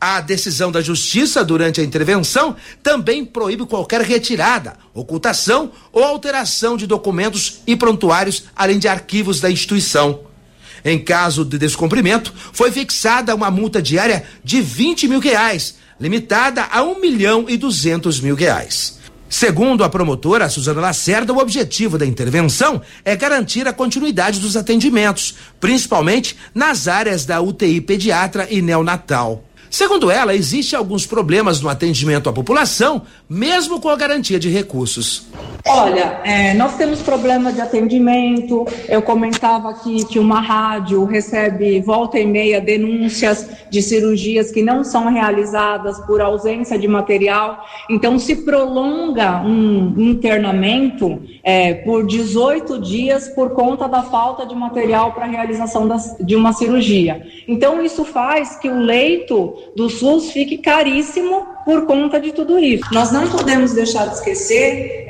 A decisão da Justiça durante a intervenção também proíbe qualquer retirada, ocultação ou alteração de documentos e prontuários, além de arquivos da instituição. Em caso de descumprimento, foi fixada uma multa diária de R$20 mil, limitada a R$1.200.000. Segundo a promotora Suzana Lacerda, o objetivo da intervenção é garantir a continuidade dos atendimentos, principalmente nas áreas da UTI pediatra e neonatal. Segundo ela, existem alguns problemas no atendimento à população, mesmo com a garantia de recursos. Olha, nós temos problema de atendimento. Eu comentava aqui que uma rádio recebe volta e meia denúncias de cirurgias que não são realizadas por ausência de material. Então, se prolonga um internamento por 18 dias por conta da falta de material para a realização de uma cirurgia. Então, isso faz que o leito do SUS fique caríssimo por conta de tudo isso. Nós não podemos deixar de esquecer,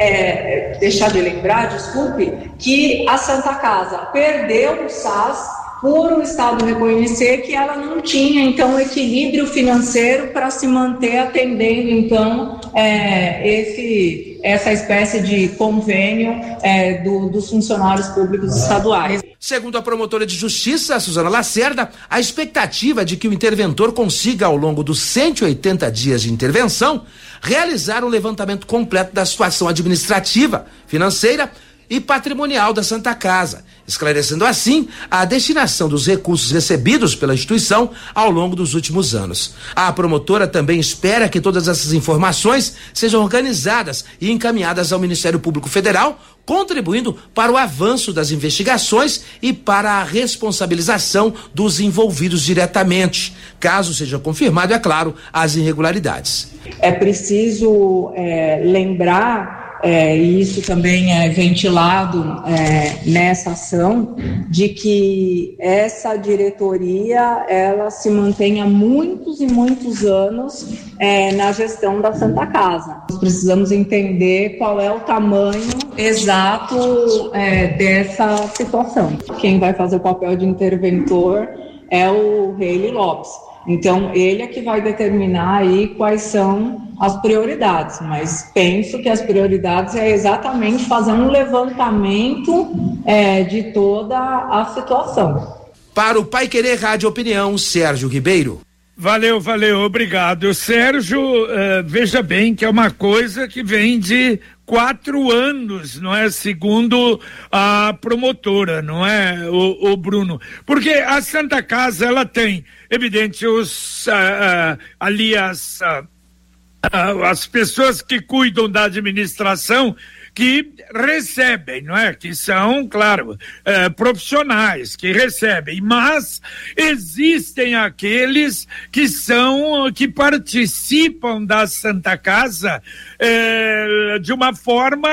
que a Santa Casa perdeu o SAS por o Estado reconhecer que ela não tinha, então, equilíbrio financeiro para se manter atendendo, então, essa espécie de convênio dos funcionários públicos estaduais. Segundo a promotora de justiça, Suzana Lacerda, a expectativa é de que o interventor consiga, ao longo dos 180 dias de intervenção, realizar um levantamento completo da situação administrativa, financeira e patrimonial da Santa Casa, esclarecendo assim a destinação dos recursos recebidos pela instituição ao longo dos últimos anos. A promotora também espera que todas essas informações sejam organizadas e encaminhadas ao Ministério Público Federal, contribuindo para o avanço das investigações e para a responsabilização dos envolvidos diretamente, caso seja confirmado, é claro, as irregularidades. É preciso lembrar, e isso também é ventilado nessa ação, de que essa diretoria ela se mantém há muitos e muitos anos na gestão da Santa Casa. Nós precisamos entender qual é o tamanho exato dessa situação. Quem vai fazer o papel de interventor é o Reilly Lopes. Então, ele é que vai determinar aí quais são as prioridades, mas penso que as prioridades é exatamente fazer um levantamento de toda a situação. Para o Paiquerê Rádio Opinião, Sérgio Ribeiro. Valeu, obrigado. Sérgio, veja bem que é uma coisa que vem de 4 anos, não é? Segundo a promotora, não é, o Bruno? Porque a Santa Casa, ela tem, evidente, as pessoas que cuidam da administração, que recebem, não é? Que são, claro, profissionais que recebem, mas existem aqueles que participam da Santa Casa de uma forma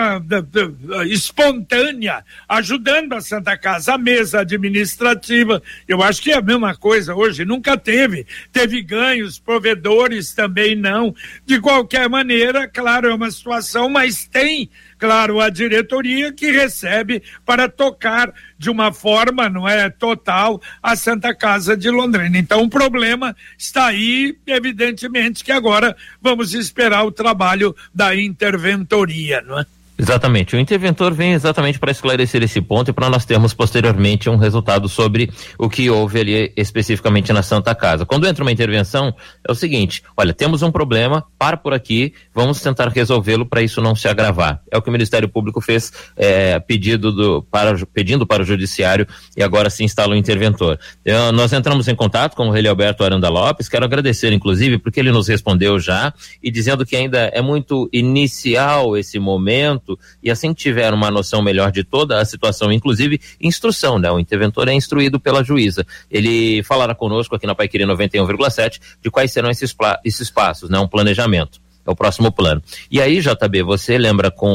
espontânea, ajudando a Santa Casa, a mesa administrativa. Eu acho que é a mesma coisa hoje, nunca teve ganhos, provedores também não. De qualquer maneira, claro, é uma situação, mas tem, claro, a diretoria que recebe para tocar de uma forma, não é, total, a Santa Casa de Londrina. Então, o problema está aí, evidentemente que agora vamos esperar o trabalho da interventoria, não é? Exatamente, o interventor vem exatamente para esclarecer esse ponto e para nós termos posteriormente um resultado sobre o que houve ali especificamente na Santa Casa. Quando entra uma intervenção, é o seguinte: olha, temos um problema, para por aqui, vamos tentar resolvê-lo para isso não se agravar. É o que o Ministério Público fez, pedindo para o Judiciário, e agora se instala o interventor. Nós entramos em contato com o Reilly Alberto Aranda Lopes, quero agradecer inclusive porque ele nos respondeu já, e dizendo que ainda é muito inicial esse momento, e assim que tiver uma noção melhor de toda a situação, inclusive instrução, né? O interventor é instruído pela juíza. Ele falará conosco aqui na Paiquerê 91,7 de quais serão esses passos, né? Um planejamento, é o próximo plano. E aí, JB, você lembra com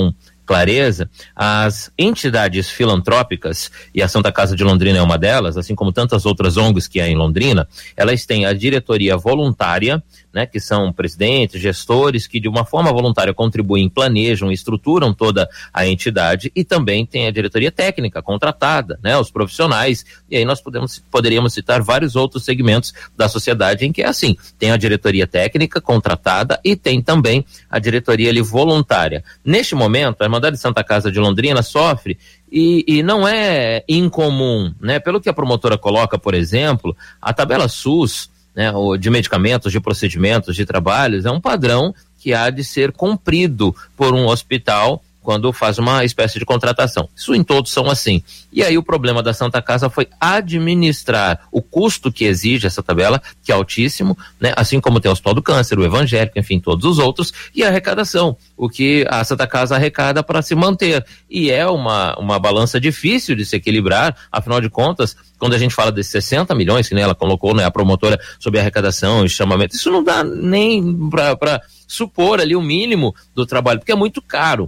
clareza, as entidades filantrópicas, e a Santa Casa de Londrina é uma delas, assim como tantas outras ONGs que há em Londrina, elas têm a diretoria voluntária, né, que são presidentes, gestores, que de uma forma voluntária contribuem, planejam, estruturam toda a entidade, e também tem a diretoria técnica contratada, né, os profissionais, e aí nós poderíamos citar vários outros segmentos da sociedade em que é assim, tem a diretoria técnica contratada e tem também a diretoria ali voluntária. Neste momento, a Irmandade de Santa Casa de Londrina sofre e não é incomum, né, pelo que a promotora coloca, por exemplo, a tabela SUS, né, de medicamentos, de procedimentos, de trabalhos, é um padrão que há de ser cumprido por um hospital quando faz uma espécie de contratação. Isso em todos são assim. E aí o problema da Santa Casa foi administrar o custo que exige essa tabela, que é altíssimo, né? Assim como tem o Hospital do Câncer, o Evangélico, enfim, todos os outros, e a arrecadação, o que a Santa Casa arrecada para se manter. E é uma balança difícil de se equilibrar, afinal de contas, quando a gente fala desses 60 milhões, que né, ela colocou, né, a promotora sobre arrecadação e chamamento, isso não dá nem para supor ali o mínimo do trabalho, porque é muito caro.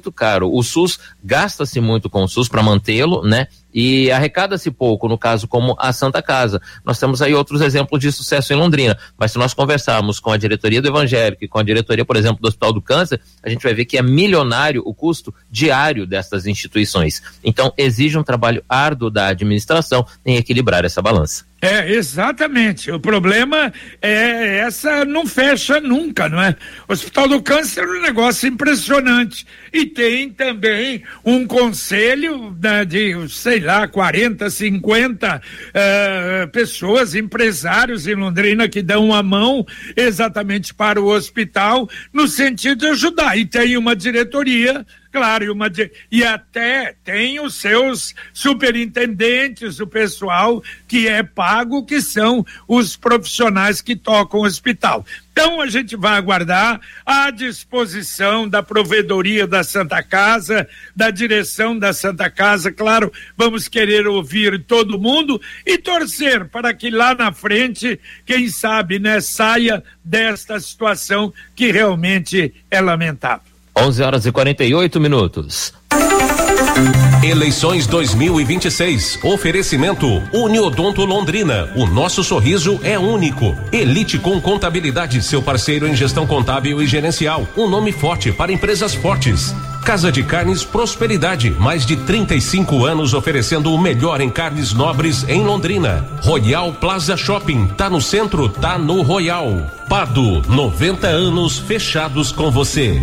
O SUS gasta-se muito com o SUS para mantê-lo, né? E arrecada-se pouco, no caso como a Santa Casa. Nós temos aí outros exemplos de sucesso em Londrina, mas se nós conversarmos com a diretoria do Evangélico e com a diretoria, por exemplo, do Hospital do Câncer, a gente vai ver que é milionário o custo diário dessas instituições. Então exige um trabalho árduo da administração em equilibrar essa balança. Exatamente. O problema é essa, não fecha nunca, não é? O Hospital do Câncer é um negócio impressionante. E tem também um conselho, né, de, 40, 50 pessoas, empresários em Londrina que dão a mão exatamente para o hospital no sentido de ajudar. E tem uma diretoria, claro, e até tem os seus superintendentes, o pessoal que é pago, que são os profissionais que tocam o hospital. Então a gente vai aguardar a disposição da provedoria da Santa Casa, da direção da Santa Casa. Claro, vamos querer ouvir todo mundo e torcer para que lá na frente, quem sabe, né, saia desta situação que realmente é lamentável. 11h48. Eleições 2026. Oferecimento Uniodonto Londrina. O nosso sorriso é único. Elite com Contabilidade, seu parceiro em gestão contábil e gerencial. Um nome forte para empresas fortes. Casa de Carnes Prosperidade. Mais de 35 anos oferecendo o melhor em carnes nobres em Londrina. Royal Plaza Shopping. Tá no centro, tá no Royal. Pado, 90 anos fechados com você.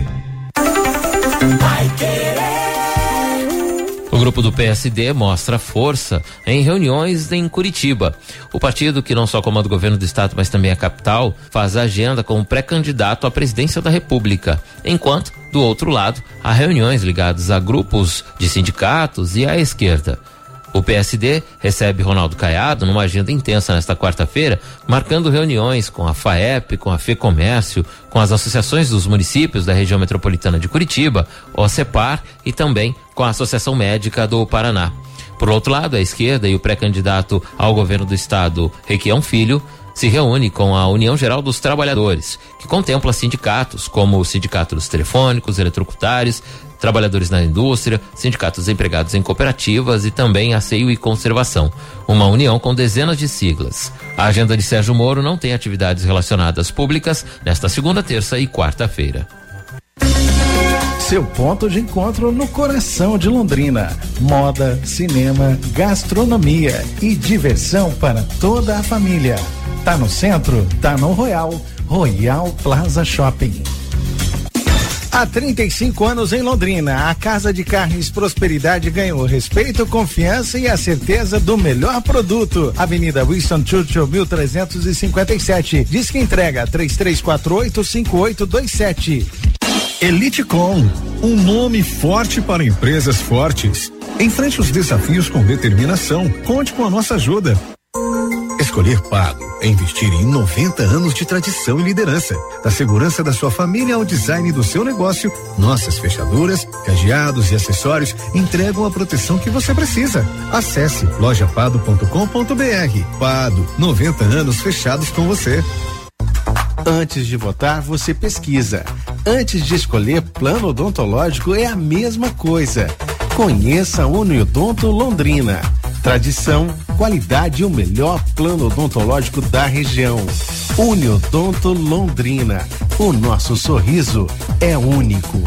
O grupo do PSD mostra força em reuniões em Curitiba. O partido, que não só comanda o governo do estado, mas também a capital, faz agenda como pré-candidato à presidência da República, enquanto, do outro lado, há reuniões ligadas a grupos de sindicatos e à esquerda. O PSD recebe Ronaldo Caiado numa agenda intensa nesta quarta-feira, marcando reuniões com a FAEP, com a FEComércio, com as associações dos municípios da região metropolitana de Curitiba, o CEPAR e também com a Associação Médica do Paraná. Por outro lado, a esquerda e o pré-candidato ao governo do estado, Requião Filho, se reúne com a União Geral dos Trabalhadores, que contempla sindicatos como o Sindicato dos Telefônicos, Eletrocutários, trabalhadores na indústria, sindicatos empregados em cooperativas e também asseio e conservação. Uma união com dezenas de siglas. A agenda de Sérgio Moro não tem atividades relacionadas públicas nesta segunda, terça e quarta-feira. Seu ponto de encontro no coração de Londrina. Moda, cinema, gastronomia e diversão para toda a família. Tá no centro? Tá no Royal. Royal Plaza Shopping. Há 35 anos em Londrina, a Casa de Carnes Prosperidade ganhou respeito, confiança e a certeza do melhor produto. Avenida Winston Churchill, 1357. Diz que entrega 3348-5827. Elitecom, um nome forte para empresas fortes. Enfrente os desafios com determinação. Conte com a nossa ajuda. Escolher Pago é investir em 90 anos de tradição e liderança. Da segurança da sua família ao design do seu negócio, nossas fechaduras, cadeados e acessórios entregam a proteção que você precisa. Acesse lojapado.com.br. Pado, 90 anos fechados com você. Antes de votar, você pesquisa. Antes de escolher plano odontológico é a mesma coisa. Conheça a Uniodonto Londrina. Tradição, qualidade e o melhor plano odontológico da região. Uniodonto Londrina. O nosso sorriso é único.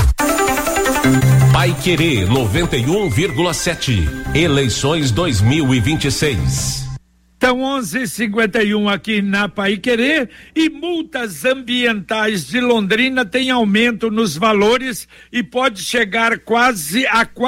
Paiquerê 91,7. Eleições 2026. Então, 11:51 aqui na Paiquerê, e multas ambientais de Londrina têm aumento nos valores e pode chegar a quase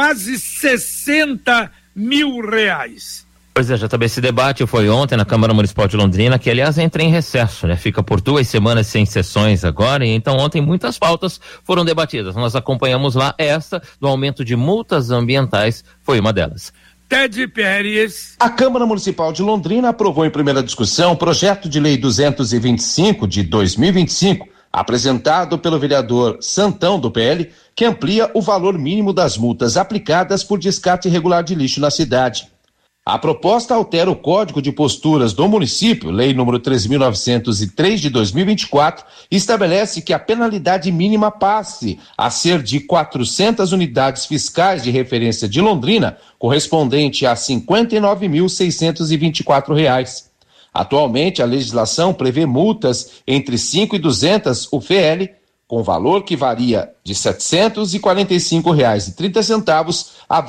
R$60 mil. Pois é, JB, esse debate foi ontem na Câmara Municipal de Londrina, que aliás entra em recesso, né? Fica por 2 semanas sem sessões agora, e então ontem muitas pautas foram debatidas. Nós acompanhamos lá, essa do aumento de multas ambientais foi uma delas. Ted Pérez. A Câmara Municipal de Londrina aprovou em primeira discussão o projeto de lei 225 de 2025, apresentado pelo vereador Santão do PL, que amplia o valor mínimo das multas aplicadas por descarte irregular de lixo na cidade. A proposta altera o Código de Posturas do município, lei número 3.903 de 2024, e estabelece que a penalidade mínima passe a ser de 400 unidades fiscais de referência de Londrina, correspondente a R$ 59.624. Atualmente, a legislação prevê multas entre 5 e 200 UFL, com valor que varia de R$ 745,30 a R$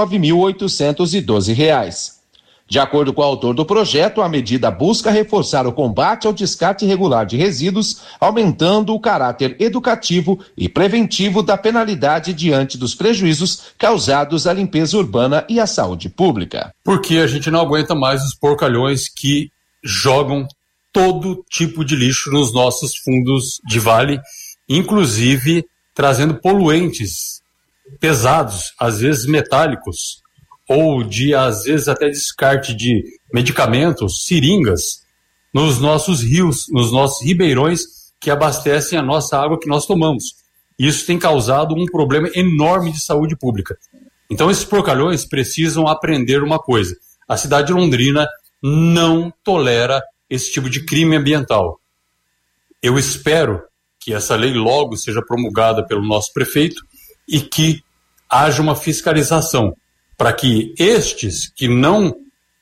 29.812. De acordo com o autor do projeto, a medida busca reforçar o combate ao descarte irregular de resíduos, aumentando o caráter educativo e preventivo da penalidade diante dos prejuízos causados à limpeza urbana e à saúde pública. Porque a gente não aguenta mais os porcalhões que jogam todo tipo de lixo nos nossos fundos de vale, inclusive trazendo poluentes pesados, às vezes metálicos, ou às vezes até descarte de medicamentos, seringas, nos nossos rios, nos nossos ribeirões que abastecem a nossa água que nós tomamos. Isso tem causado um problema enorme de saúde pública. Então esses porcalhões precisam aprender uma coisa: a cidade de Londrina não tolera esse tipo de crime ambiental. Eu espero que essa lei logo seja promulgada pelo nosso prefeito e que haja uma fiscalização, para que estes que não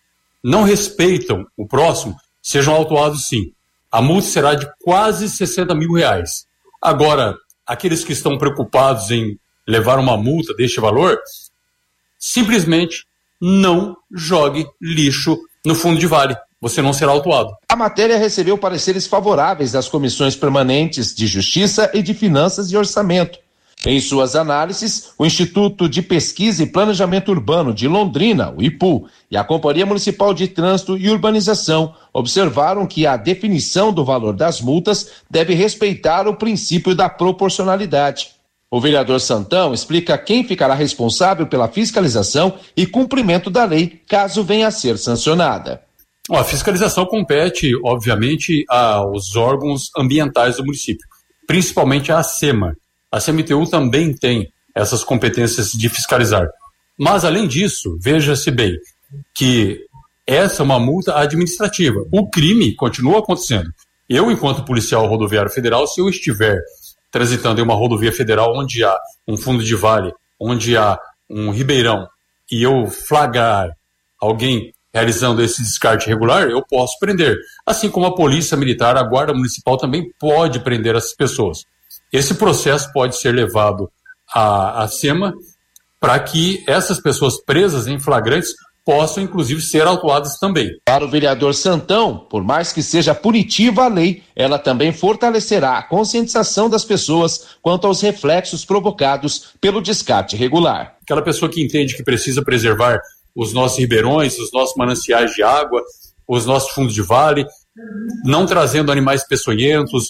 respeitam o próximo sejam autuados sim. A multa será de quase R$60 mil. Agora, aqueles que estão preocupados em levar uma multa deste valor, simplesmente não jogue lixo no fundo de vale. Você não será autuado. A matéria recebeu pareceres favoráveis das comissões permanentes de Justiça e de Finanças e Orçamento. Em suas análises, o Instituto de Pesquisa e Planejamento Urbano de Londrina, o IPU, e a Companhia Municipal de Trânsito e Urbanização observaram que a definição do valor das multas deve respeitar o princípio da proporcionalidade. O vereador Santão explica quem ficará responsável pela fiscalização e cumprimento da lei, caso venha a ser sancionada. A fiscalização compete, obviamente, aos órgãos ambientais do município, principalmente a ACEMA. A CMTU também tem essas competências de fiscalizar. Mas, além disso, veja-se bem que essa é uma multa administrativa. O crime continua acontecendo. Eu, enquanto policial rodoviário federal, se eu estiver transitando em uma rodovia federal onde há um fundo de vale, onde há um ribeirão, e eu flagrar alguém realizando esse descarte irregular, eu posso prender. Assim como a Polícia Militar, a Guarda Municipal também pode prender essas pessoas. Esse processo pode ser levado à SEMA para que essas pessoas presas em flagrantes possam, inclusive, ser autuadas também. Para o vereador Santão, por mais que seja punitiva a lei, ela também fortalecerá a conscientização das pessoas quanto aos reflexos provocados pelo descarte irregular. Aquela pessoa que entende que precisa preservar os nossos ribeirões, os nossos mananciais de água, os nossos fundos de vale, não trazendo animais peçonhentos,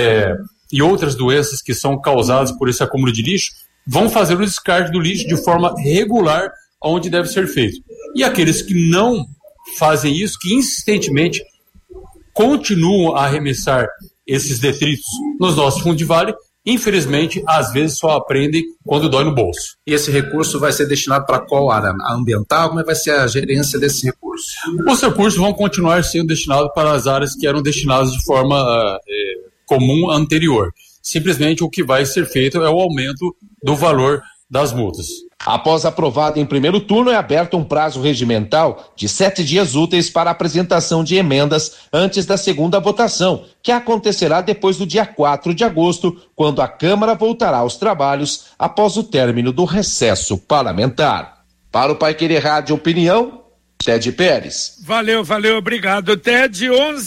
e outras doenças que são causadas por esse acúmulo de lixo, vão fazer o descarte do lixo de forma regular onde deve ser feito. E aqueles que não fazem isso, que insistentemente continuam a arremessar esses detritos nos nossos fundos de vale, infelizmente, às vezes só aprendem quando dói no bolso. E esse recurso vai ser destinado para qual área? A ambiental? Como vai ser a gerência desse recurso? Os recursos vão continuar sendo destinados para as áreas que eram destinadas de forma comum anterior. simplesmente o que vai ser feito é o aumento do valor das multas. Após aprovado em primeiro turno, é aberto um prazo regimental de 7 dias úteis para apresentação de emendas antes da segunda votação, que acontecerá depois do dia 4 de agosto, quando a Câmara voltará aos trabalhos após o término do recesso parlamentar. Para o Paiquerê Rádio Opinião, Ted Pérez. Valeu, obrigado, Ted.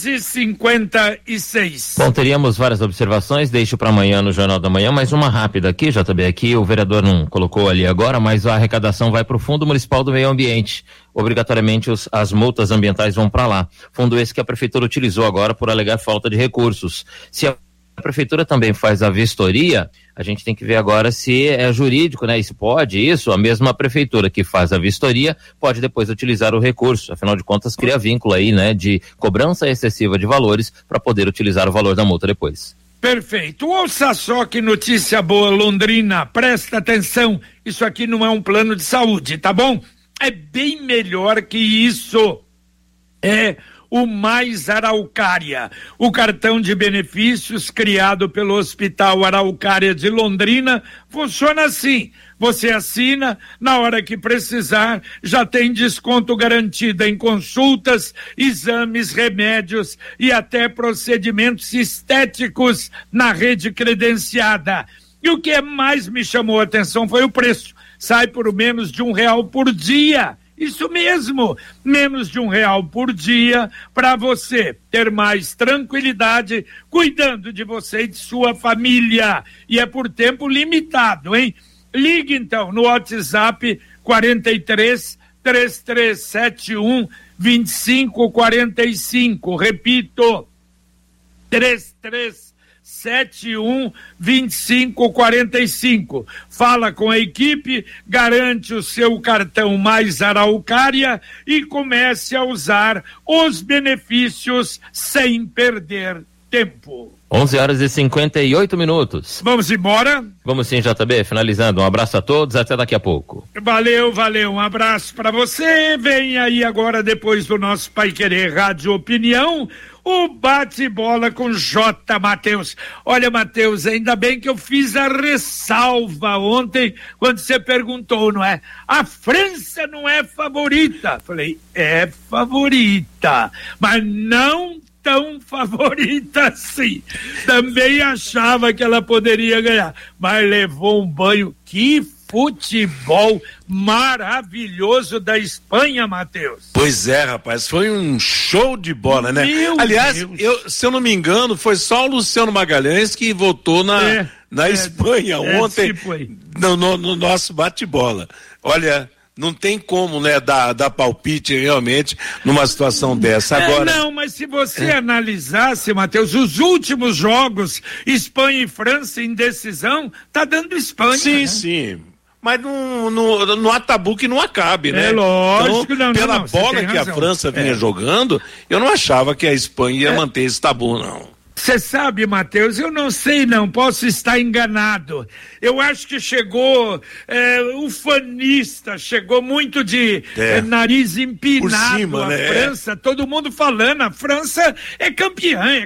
11:56. Bom, teríamos várias observações, deixo para amanhã no Jornal da Manhã, mas uma rápida aqui, JB, aqui o vereador não colocou ali agora, mas a arrecadação vai para o Fundo Municipal do Meio Ambiente. Obrigatoriamente as multas ambientais vão para lá. Fundo esse que a prefeitura utilizou agora por alegar falta de recursos. Se a prefeitura também faz a vistoria, a gente tem que ver agora se é jurídico, né? E se pode isso, a mesma prefeitura que faz a vistoria pode depois utilizar o recurso, afinal de contas cria vínculo aí, né? De cobrança excessiva de valores para poder utilizar o valor da multa depois. Perfeito. Ouça só que notícia boa, Londrina, presta atenção, isso aqui não é um plano de saúde, tá bom? É bem melhor que isso. É o Mais Araucária, o cartão de benefícios criado pelo Hospital Araucária de Londrina, funciona assim: você assina, na hora que precisar, já tem desconto garantido em consultas, exames, remédios e até procedimentos estéticos na rede credenciada. E o que mais me chamou a atenção foi o preço, sai por menos de R$1 por dia. Isso mesmo, menos de R$1 por dia para você ter mais tranquilidade cuidando de você e de sua família. E é por tempo limitado, hein? Ligue então no WhatsApp 43-3371-2545. Repito, 3371-2545. Fala com a equipe, garante o seu cartão Mais Araucária e comece a usar os benefícios sem perder tempo. 11h58. Vamos embora? Vamos sim, JB, finalizando. Um abraço a todos, até daqui a pouco. Valeu, um abraço para você. Vem aí agora, depois do nosso Paiquerê Rádio Opinião, o bate-bola com J. Matheus. Olha, Matheus, ainda bem que eu fiz a ressalva ontem, quando você perguntou, não é? A França não é favorita. Falei, é favorita, mas não tão favorita assim. Também achava que ela poderia ganhar, mas levou um banho. Que futebol maravilhoso da Espanha, Matheus. Pois é, rapaz, foi um show de bola, né? Aliás, se eu não me engano, foi só o Luciano Magalhães que votou na Espanha ontem, tipo no nosso bate-bola. Olha, não tem como, né, dar palpite realmente numa situação dessa. Agora... Não, mas se você analisasse, Matheus, os últimos jogos, Espanha e França em decisão, tá dando Espanha. Sim, né? Sim. Mas não há tabu que não acabe, né? É lógico, então, pela bola que a França vinha jogando, eu não achava que a Espanha ia manter esse tabu, não. Você sabe, Matheus, eu não sei não, posso estar enganado. Eu acho que chegou ufanista, chegou muito de nariz empinado cima, a França, todo mundo falando, a França é campeã.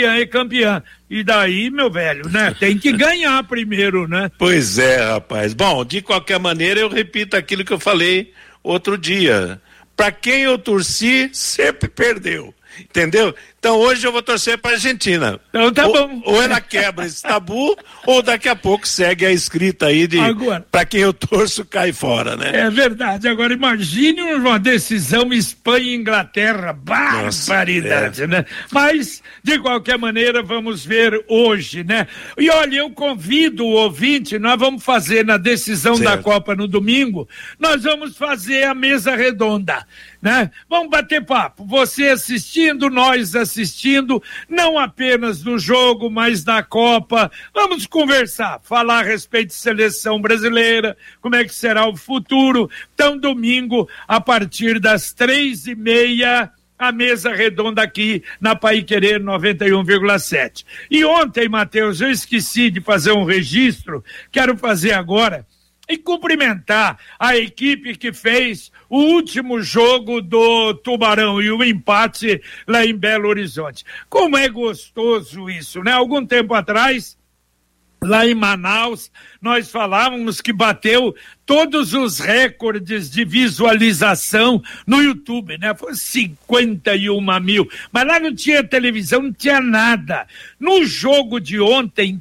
E daí, meu velho, né? Tem que ganhar primeiro, né? Pois é, rapaz. Bom, de qualquer maneira, eu repito aquilo que eu falei outro dia. Pra quem eu torci, sempre perdeu. Entendeu? Então hoje eu vou torcer para a Argentina. Então tá bom. Ou ela quebra esse tabu, ou daqui a pouco segue a escrita aí de para quem eu torço cai fora, né? É verdade. Agora imagine uma decisão Espanha e Inglaterra, barbaridade, né? Mas de qualquer maneira vamos ver hoje, né? E olha, eu convido o ouvinte, nós vamos fazer na decisão da Copa no domingo, nós vamos fazer a mesa redonda, né? Vamos bater papo, você assistindo, nós assistindo, não apenas do jogo, mas da Copa. Vamos conversar, falar a respeito de seleção brasileira, como é que será o futuro. Então, domingo, a partir das 3:30, a mesa redonda aqui na Paiquerê 91,7. E ontem, Matheus, eu esqueci de fazer um registro, quero fazer agora, e cumprimentar a equipe que fez o último jogo do Tubarão e o empate lá em Belo Horizonte. Como é gostoso isso, né? Algum tempo atrás, Lá em Manaus, nós falávamos que bateu todos os recordes de visualização no YouTube, né? Foi 51 mil. Mas lá não tinha televisão, não tinha nada. No jogo de ontem,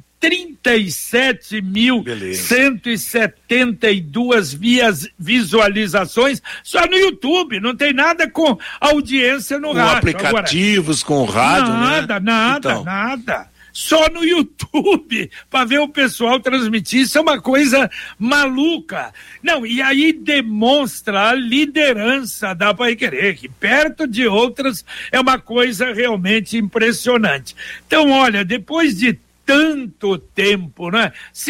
37.172 visualizações só no YouTube, não tem nada com audiência no rádio. Aplicativos, agora, com rádio, nada. Só no YouTube, para ver o pessoal transmitir, isso é uma coisa maluca. Não, e aí demonstra a liderança da Paiquerê, que perto de outras é uma coisa realmente impressionante. Então, olha, depois de tanto tempo, né?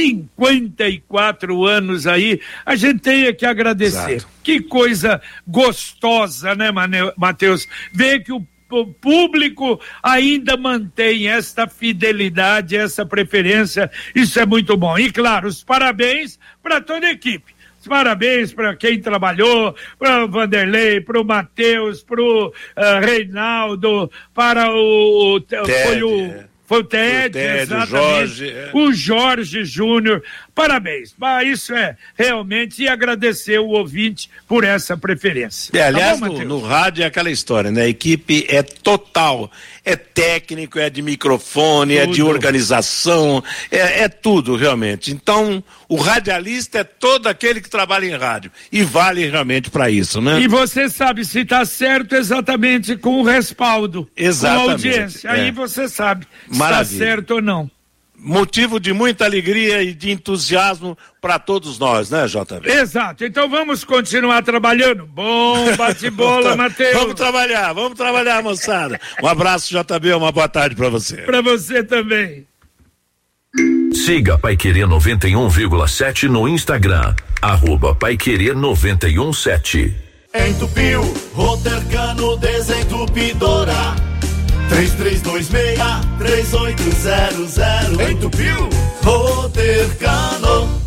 54 anos aí, a gente tem que agradecer. Exato. Que coisa gostosa, né, Matheus? Ver que o público ainda mantém essa fidelidade, essa preferência, isso é muito bom. E claro, os parabéns para toda a equipe. Os parabéns para quem trabalhou, para o Vanderlei, para o Matheus, para o Reinaldo, para o Foi o Ted, exatamente. O Jorge Júnior. Parabéns. Isso é realmente, e agradecer o ouvinte por essa preferência. Aliás, tá bom, no rádio é aquela história, né? A equipe é total. É técnico, é de microfone, tudo. É de organização, é tudo realmente. Então, o radialista é todo aquele que trabalha em rádio. E vale realmente para isso, né? E você sabe se está certo exatamente com o respaldo. Exatamente. Com a audiência. Aí você sabe se está certo ou não. Motivo de muita alegria e de entusiasmo para todos nós, né, JB? Exato. Então vamos continuar trabalhando. Bom bate-bola, Matheus. Vamos trabalhar, moçada. Um abraço, JB, uma boa tarde para você. Para você também. Siga Paiquerê 91,7 no Instagram, @Paiquerê917. Entupiu, Rotercano Desentupidora. 3326-3800. Entupiu, Rotercano.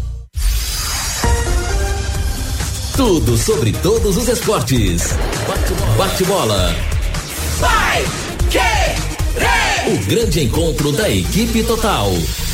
Tudo sobre todos os esportes. Bate-bola. Vai, querer! O grande encontro da equipe total.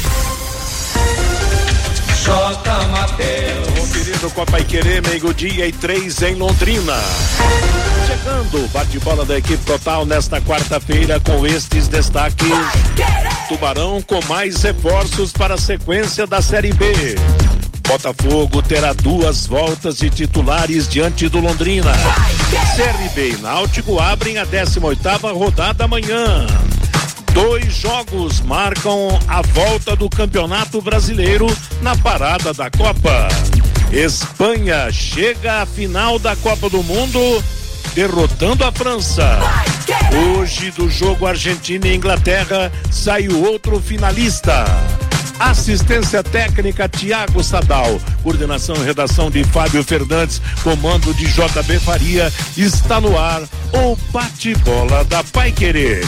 J. Mateus. Conferido com a Paiquerê, meio-dia e 3 em Londrina. Chegando o bate-bola da equipe total nesta quarta-feira com estes destaques. Tubarão com mais reforços para a sequência da Série B. Botafogo terá 2 voltas de titulares diante do Londrina. CRB e Náutico abrem a 18ª rodada amanhã. 2 jogos marcam a volta do Campeonato Brasileiro na parada da Copa. Espanha chega à final da Copa do Mundo, derrotando a França. Hoje, do jogo Argentina e Inglaterra, saiu outro finalista. Assistência técnica Tiago Sadal, coordenação e redação de Fábio Fernandes, comando de JB Faria. Está no ar o bate-bola da Paiquerê.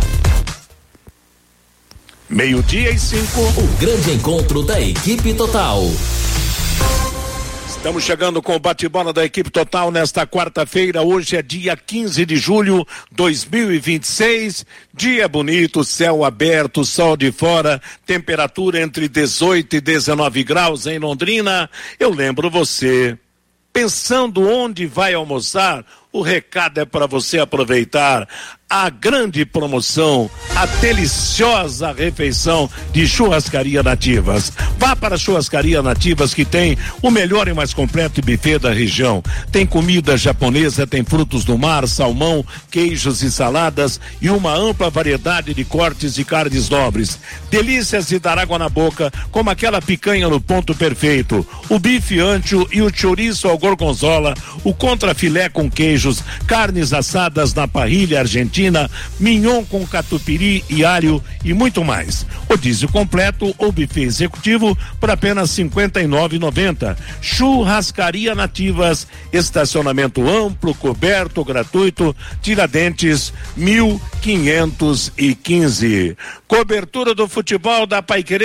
12:05. O grande encontro da equipe total. Estamos chegando com o bate-bola da equipe total nesta quarta-feira. Hoje é dia 15 de julho de 2026. Dia bonito, céu aberto, sol de fora, temperatura entre 18 e 19 graus em Londrina. Eu lembro você, pensando onde vai almoçar, o recado é para você aproveitar a grande promoção, a deliciosa refeição de Churrascaria Nativas. Vá para a Churrascaria Nativas, que tem o melhor e mais completo buffet da região. Tem comida japonesa, tem frutos do mar, salmão, queijos e saladas e uma ampla variedade de cortes de carnes nobres. Delícias de dar água na boca, como aquela picanha no ponto perfeito, o bife ancho e o chouriço ao gorgonzola, o contrafilé com queijos, carnes assadas na parrilha argentina, mignon com catupiry e alho e muito mais. Rodízio completo ou buffet executivo por apenas R$ 59,90. Churrascaria Nativas, estacionamento amplo, coberto, gratuito, Tiradentes 1515. Cobertura do futebol da Paiquerê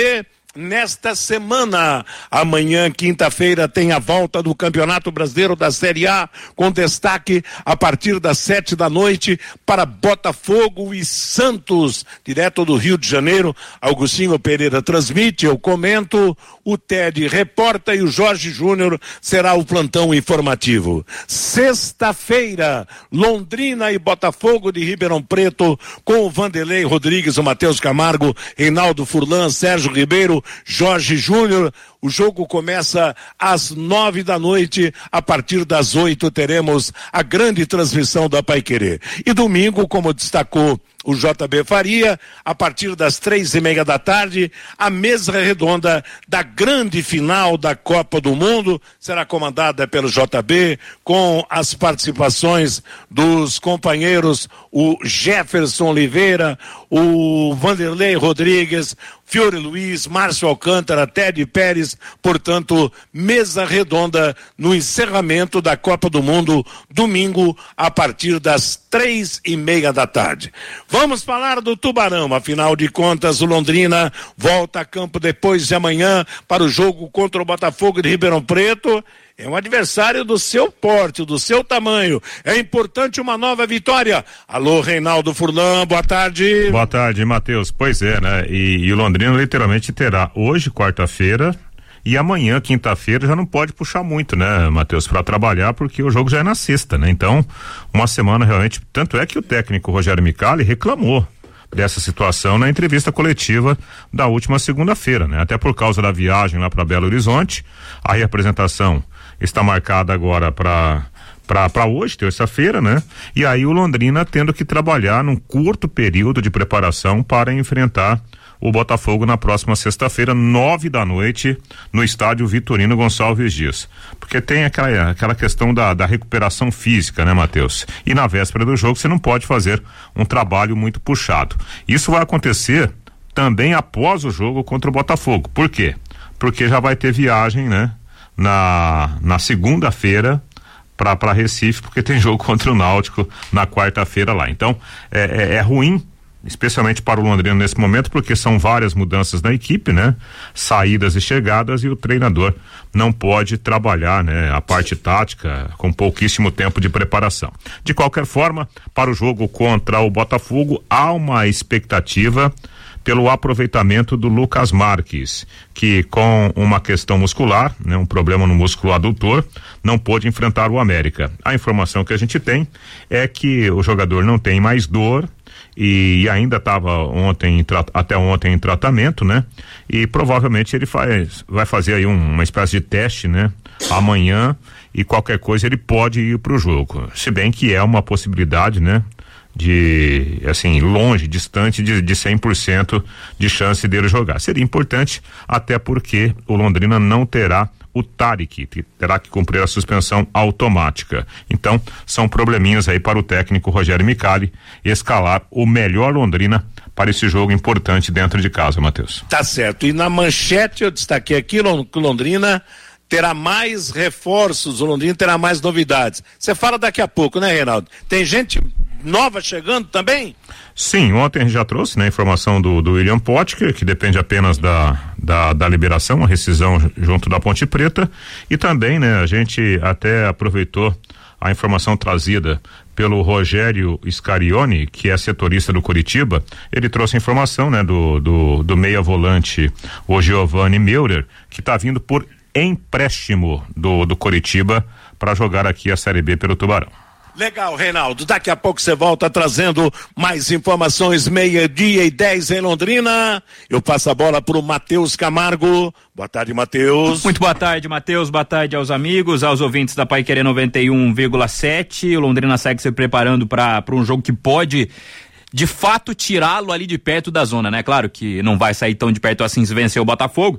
nesta semana. Amanhã, quinta-feira, tem a volta do Campeonato Brasileiro da Série A, com destaque a partir das 7h para Botafogo e Santos, direto do Rio de Janeiro. Augustinho Pereira transmite, eu comento, o Ted reporta e o Jorge Júnior será o plantão informativo. Sexta-feira, Londrina e Botafogo de Ribeirão Preto, com o Vanderlei Rodrigues, o Matheus Camargo, Reinaldo Furlan, Sérgio Ribeiro, Jorge Júnior. O jogo começa às 9h. A partir das 8h teremos a grande transmissão da Paiquerê. E domingo, como destacou o JB Faria, a partir das 3h30, a mesa redonda da grande final da Copa do Mundo será comandada pelo JB, com as participações dos companheiros, o Jefferson Oliveira, o Vanderlei Rodrigues, Fiore Luiz, Márcio Alcântara, Ted Pérez. Portanto, mesa redonda no encerramento da Copa do Mundo, domingo, a partir das 3h30. Vamos falar do Tubarão. Afinal de contas, o Londrina volta a campo depois de amanhã para o jogo contra o Botafogo de Ribeirão Preto. É um adversário do seu porte, do seu tamanho. É importante uma nova vitória. Alô, Reinaldo Furlan, boa tarde. Boa tarde, Matheus. Pois é, né? E o Londrina literalmente terá hoje, quarta-feira, e amanhã, quinta-feira, já não pode puxar muito, né, Matheus, para trabalhar, porque o jogo já é na sexta, né? Então, uma semana realmente, tanto é que o técnico Rogério Micali reclamou dessa situação na entrevista coletiva da última segunda-feira, né? Até por causa da viagem lá para Belo Horizonte. A representação está marcada agora para hoje, terça-feira, né? E aí o Londrina tendo que trabalhar num curto período de preparação para enfrentar o Botafogo na próxima sexta-feira, 9h, no estádio Vitorino Gonçalves Dias. Porque tem aquela questão da recuperação física, né, Matheus? E na véspera do jogo você não pode fazer um trabalho muito puxado. Isso vai acontecer também após o jogo contra o Botafogo. Por quê? Porque já vai ter viagem, né? Na segunda-feira para Recife, porque tem jogo contra o Náutico na quarta-feira lá. Então, é ruim, especialmente para o Londrina nesse momento, porque são várias mudanças na equipe, né? Saídas e chegadas, e o treinador não pode trabalhar, né? A parte tática com pouquíssimo tempo de preparação. De qualquer forma, para o jogo contra o Botafogo, há uma expectativa pelo aproveitamento do Lucas Marques, que com uma questão muscular, né, um problema no músculo adutor, não pôde enfrentar o América. A informação que a gente tem é que o jogador não tem mais dor e ainda estava até ontem em tratamento, né? E provavelmente ele vai fazer aí uma espécie de teste, né? Amanhã, e qualquer coisa ele pode ir para o jogo. Se bem que é uma possibilidade, né? Longe, distante de 100% de chance dele jogar. Seria importante, até porque o Londrina não terá o Tarik, que terá que cumprir a suspensão automática. Então, são probleminhas aí para o técnico Rogério Micali escalar o melhor Londrina para esse jogo importante dentro de casa, Matheus. Tá certo. E na manchete eu destaquei aqui que o Londrina terá mais reforços, o Londrina terá mais novidades. Você fala daqui a pouco, né, Reinaldo? Tem gente nova chegando também? Sim, ontem a gente já trouxe, né, a informação do William Potker, que depende apenas da liberação, a rescisão junto da Ponte Preta, e também, né, a gente até aproveitou a informação trazida pelo Rogério Scarione, que é setorista do Coritiba. Ele trouxe a informação, né, do meia volante, o Giovanni Meurer, que está vindo por empréstimo do Coritiba para jogar aqui a Série B pelo Tubarão. Legal, Reinaldo. Daqui a pouco você volta trazendo mais informações, 12:10 em Londrina. Eu passo a bola pro Matheus Camargo. Boa tarde, Matheus. Muito boa tarde, Matheus. Boa tarde aos amigos, aos ouvintes da Paiquerê 91,7. O Londrina segue se preparando para um jogo que pode, de fato, tirá-lo ali de perto da zona, né? Claro que não vai sair tão de perto assim se vencer o Botafogo,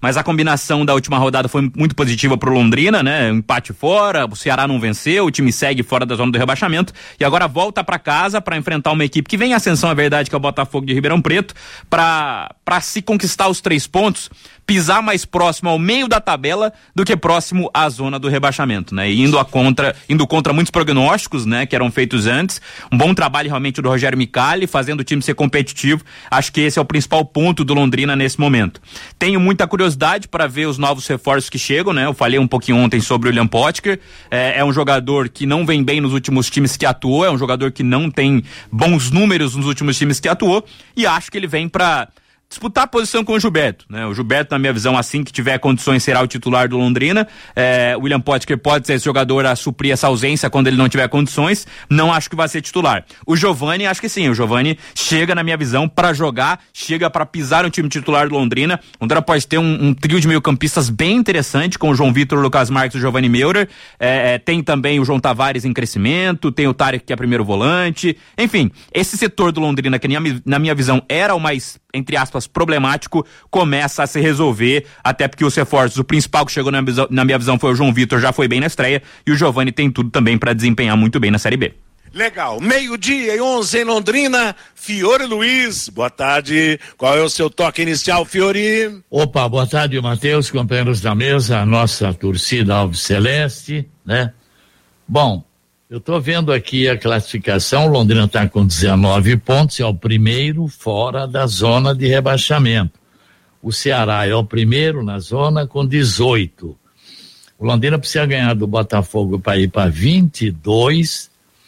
mas a combinação da última rodada foi muito positiva pro Londrina, né? Um empate fora, o Ceará não venceu, o time segue fora da zona do rebaixamento e agora volta para casa para enfrentar uma equipe que vem em ascensão, é verdade, que é o Botafogo de Ribeirão Preto, para se conquistar os 3 pontos, pisar mais próximo ao meio da tabela do que próximo à zona do rebaixamento, né? E indo contra muitos prognósticos, né, que eram feitos antes. Um bom trabalho realmente do Rogério Micali, fazendo o time ser competitivo. Acho que esse é o principal ponto do Londrina nesse momento. Tenho muita curiosidade para ver os novos reforços que chegam, né? Eu falei um pouquinho ontem sobre o William Potker. É um jogador que não vem bem nos últimos times que atuou, é um jogador que não tem bons números nos últimos times que atuou, e acho que ele vem para disputar a posição com o Gilberto, né? O Gilberto, na minha visão, assim que tiver condições, será o titular do Londrina. O William Potker pode ser esse jogador a suprir essa ausência quando ele não tiver condições. Não acho que vai ser titular. O Giovani, acho que sim. O Giovani chega, na minha visão, para jogar, chega para pisar no time titular do Londrina. O Londrina pode ter um trio de meio-campistas bem interessante, com o João Vitor, o Lucas Marques e o Giovanni Meurer. Tem também o João Tavares em crescimento, tem o Tarek, que é primeiro volante. Enfim, esse setor do Londrina, que na minha visão era o mais, entre aspas, problemático, começa a se resolver, até porque os reforços, o principal que chegou na minha visão foi o João Vitor, já foi bem na estreia, e o Giovani tem tudo também para desempenhar muito bem na Série B. Legal, 12:11 em Londrina. Fiore Luiz, boa tarde, qual é o seu toque inicial, Fiore? Opa, boa tarde, Matheus, companheiros da mesa, a nossa torcida Alves Celeste, né? Bom, eu tô vendo aqui a classificação, Londrina está com 19 pontos, é o primeiro fora da zona de rebaixamento. O Ceará é o primeiro na zona com 18. O Londrina precisa ganhar do Botafogo para ir para 22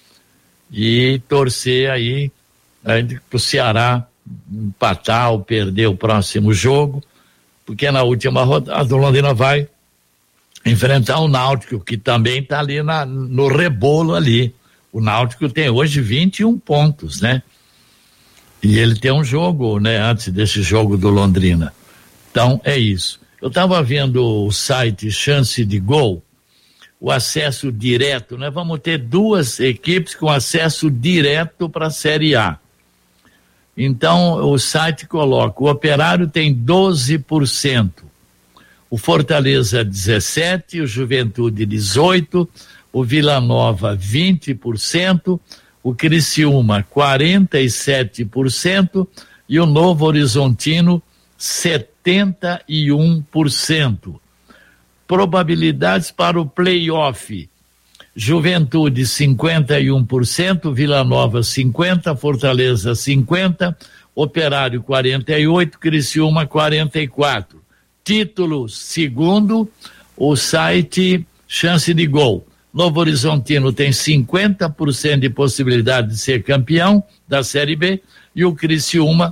e torcer aí pro Ceará empatar ou perder o próximo jogo, porque na última rodada o Londrina vai enfrentar o Náutico, que também está ali no rebolo ali. O Náutico tem hoje 21 pontos, né? E ele tem um jogo, né, antes desse jogo do Londrina. Então, é isso. Eu estava vendo o site Chance de Gol, o acesso direto, né? Vamos ter 2 equipes com acesso direto para a Série A. Então, o site coloca, o Operário tem 12%, o Fortaleza 17%, o Juventude 18%, o Vila Nova 20%, o Criciúma 47% e o Novo Horizontino 71%. Probabilidades para o play-off: Juventude 51%, Vila Nova 50%, Fortaleza 50%, Operário 48%, Criciúma 44%. Título segundo o site Chance de Gol. Novo Horizontino tem 50% de possibilidade de ser campeão da Série B e o Criciúma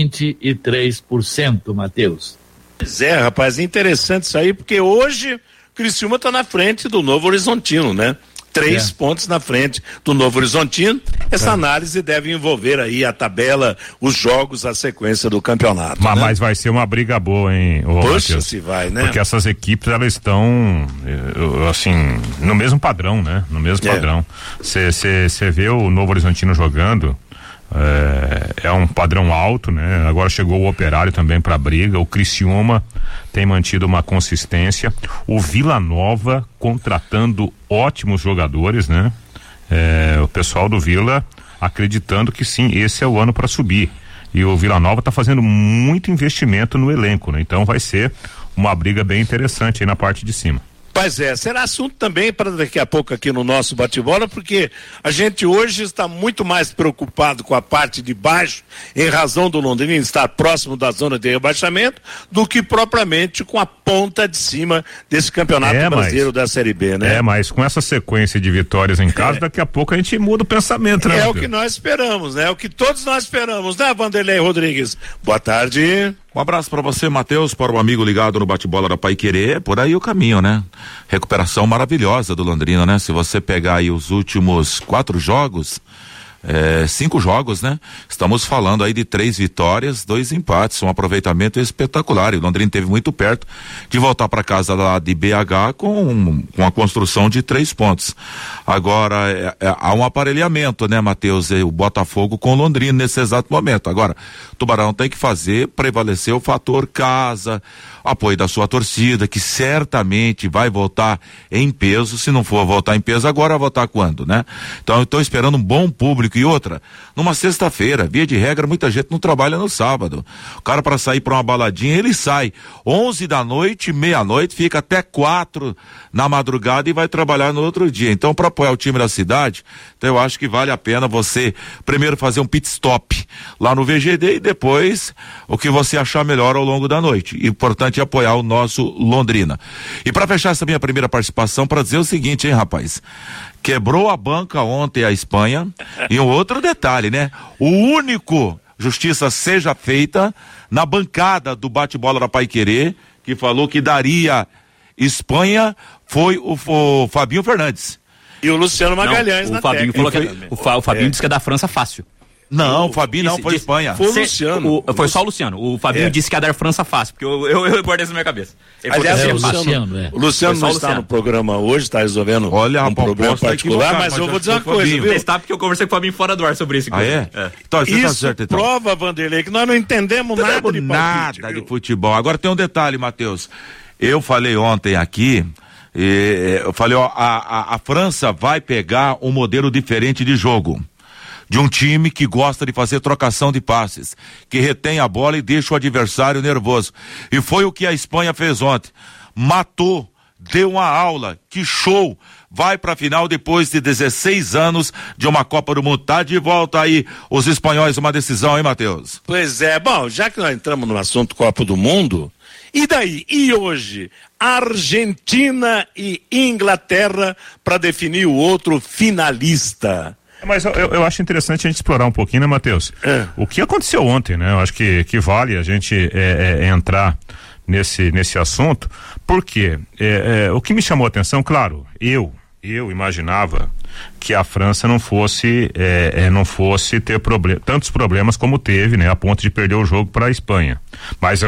23%, Matheus. Pois é, rapaz, interessante isso aí, porque hoje o Criciúma está na frente do Novo Horizontino, né? 3 pontos na frente do Novo Horizontino. Essa análise deve envolver aí a tabela, os jogos, a sequência do campeonato. Mas vai ser uma briga boa, hein? Poxa, se vai, né? Porque essas equipes, elas estão, assim, no mesmo padrão, né? No mesmo padrão. Você vê o Novo Horizontino jogando, é um padrão alto, né? Agora chegou o Operário também para a briga. O Criciúma tem mantido uma consistência. O Vila Nova contratando ótimos jogadores, né? O pessoal do Vila acreditando que sim, esse é o ano para subir. E o Vila Nova está fazendo muito investimento no elenco, né? Então vai ser uma briga bem interessante aí na parte de cima. Pois é, será assunto também para daqui a pouco aqui no nosso bate-bola, porque a gente hoje está muito mais preocupado com a parte de baixo, em razão do Londrina estar próximo da zona de rebaixamento, do que propriamente com a ponta de cima desse campeonato brasileiro da Série B, né? Mas com essa sequência de vitórias em casa, daqui a pouco a gente muda o pensamento, né? É o que nós esperamos, né? É o que todos nós esperamos, né, Vanderlei Rodrigues? Boa tarde. Um abraço para você, Matheus, para o amigo ligado no bate-bola da Paiquerê, por aí o caminho, né? Recuperação maravilhosa do Londrina, né? Se você pegar aí os últimos 4 jogos, 5 jogos, né? Estamos falando aí de 3 vitórias, 2 empates, um aproveitamento espetacular. E o Londrina esteve muito perto de voltar para casa lá de BH com a construção de 3 pontos. Agora, há um aparelhamento, né, Matheus? O Botafogo com o Londrina nesse exato momento. Agora, o Tubarão tem que prevalecer o fator casa, apoio da sua torcida, que certamente vai voltar em peso. Se não for voltar em peso agora, vai voltar quando, né? Então eu estou esperando um bom público. E outra, numa sexta-feira, via de regra, muita gente não trabalha no sábado. O cara, para sair para uma baladinha, ele sai 11 da noite, meia-noite, fica até 4 na madrugada e vai trabalhar no outro dia. Então, para apoiar o time da cidade, então eu acho que vale a pena você primeiro fazer um pit stop lá no VGD e depois o que você achar melhor ao longo da noite. Importante é apoiar o nosso Londrina. E para fechar essa minha primeira participação, para dizer o seguinte, hein, rapaz? Quebrou a banca ontem a Espanha. E um outro detalhe, né? O único justiça seja feita na bancada do bate-bola da Paiquerê, que falou que daria Espanha, foi o Fabinho Fernandes. E o Luciano Magalhães o Fabinho falou que o Fabinho disse que é da França fácil. Não, o Fabinho não, foi Espanha. Foi o Luciano. Foi só o Luciano. O Fabinho disse que ia dar França fácil, porque eu guardei isso na minha cabeça. Aliás, o Luciano não está no programa hoje, está resolvendo um problema particular, mas eu vou dizer uma coisa, viu? Testar porque eu conversei com o Fabinho fora do ar sobre isso. Então, isso tá certo, então. Prova, Vanderlei, que nós não entendemos nada de futebol. Agora tem um detalhe, Matheus. Eu falei ontem aqui, eu falei, a França vai pegar um modelo diferente de jogo. De um time que gosta de fazer trocação de passes, que retém a bola e deixa o adversário nervoso. E foi o que a Espanha fez ontem. Matou, deu uma aula, que show. Vai pra final depois de 16 anos de uma Copa do Mundo. Tá de volta aí os espanhóis, uma decisão, hein, Matheus? Pois é, bom, já que nós entramos no assunto Copa do Mundo, e daí? E hoje? Argentina e Inglaterra para definir o outro finalista. Mas eu acho interessante a gente explorar um pouquinho, né, Matheus? O que aconteceu ontem, né? Eu acho que vale a gente entrar nesse assunto, porque o que me chamou a atenção, claro, eu imaginava que a França não fosse ter tantos problemas como teve, né, a ponto de perder o jogo para a Espanha. Mas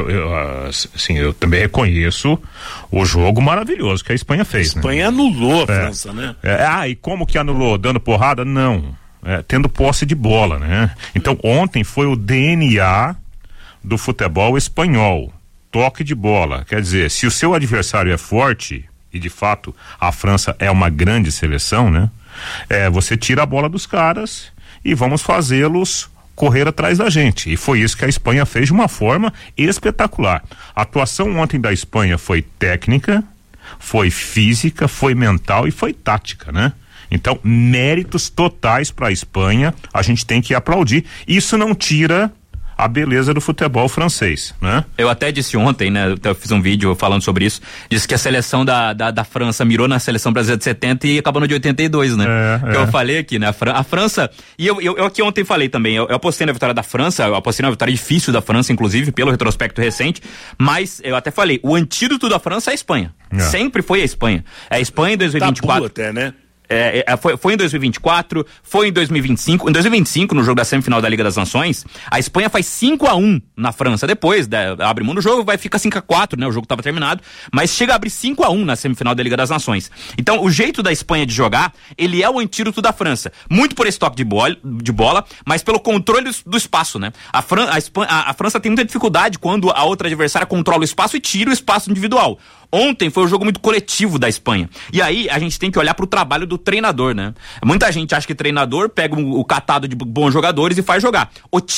eu também reconheço o jogo maravilhoso que a Espanha fez. A Espanha anulou a França, né? E como que anulou? Dando porrada? Não. Tendo posse de bola, né? Então ontem foi o DNA do futebol espanhol. Toque de bola. Quer dizer, se o seu adversário é forte, e de fato a França é uma grande seleção, né? Você tira a bola dos caras e vamos fazê-los correr atrás da gente. E foi isso que a Espanha fez de uma forma espetacular. A atuação ontem da Espanha foi técnica, foi física, foi mental e foi tática, né? Então, méritos totais para a Espanha, a gente tem que aplaudir. Isso não tira a beleza do futebol francês, né? Eu até disse ontem, né? Eu fiz um vídeo falando sobre isso. Disse que a seleção da França mirou na seleção brasileira de 70 e acabou no de 82, né? Eu falei aqui, né? A França, e eu aqui ontem falei também, eu apostei na vitória da França, eu apostei na vitória difícil da França, inclusive, pelo retrospecto recente, mas eu até falei, o antídoto da França é a Espanha. Sempre foi a Espanha. A Espanha em 2024. Tabu até, né? Foi em 2024, foi em 2025. Em 2025, no jogo da semifinal da Liga das Nações, a Espanha faz 5-1 na França. Depois, abre mão do jogo, fica 5-4, né? O jogo estava terminado, mas chega a abrir 5-1 na semifinal da Liga das Nações. Então, o jeito da Espanha de jogar, ele é o antídoto da França. Muito por esse toque de bola, mas pelo controle do espaço, né? A França tem muita dificuldade quando a outra adversária controla o espaço e tira o espaço individual. Ontem foi um jogo muito coletivo da Espanha. E aí a gente tem que olhar pro trabalho do treinador, né? Muita gente acha que treinador pega o catado de bons jogadores e faz jogar.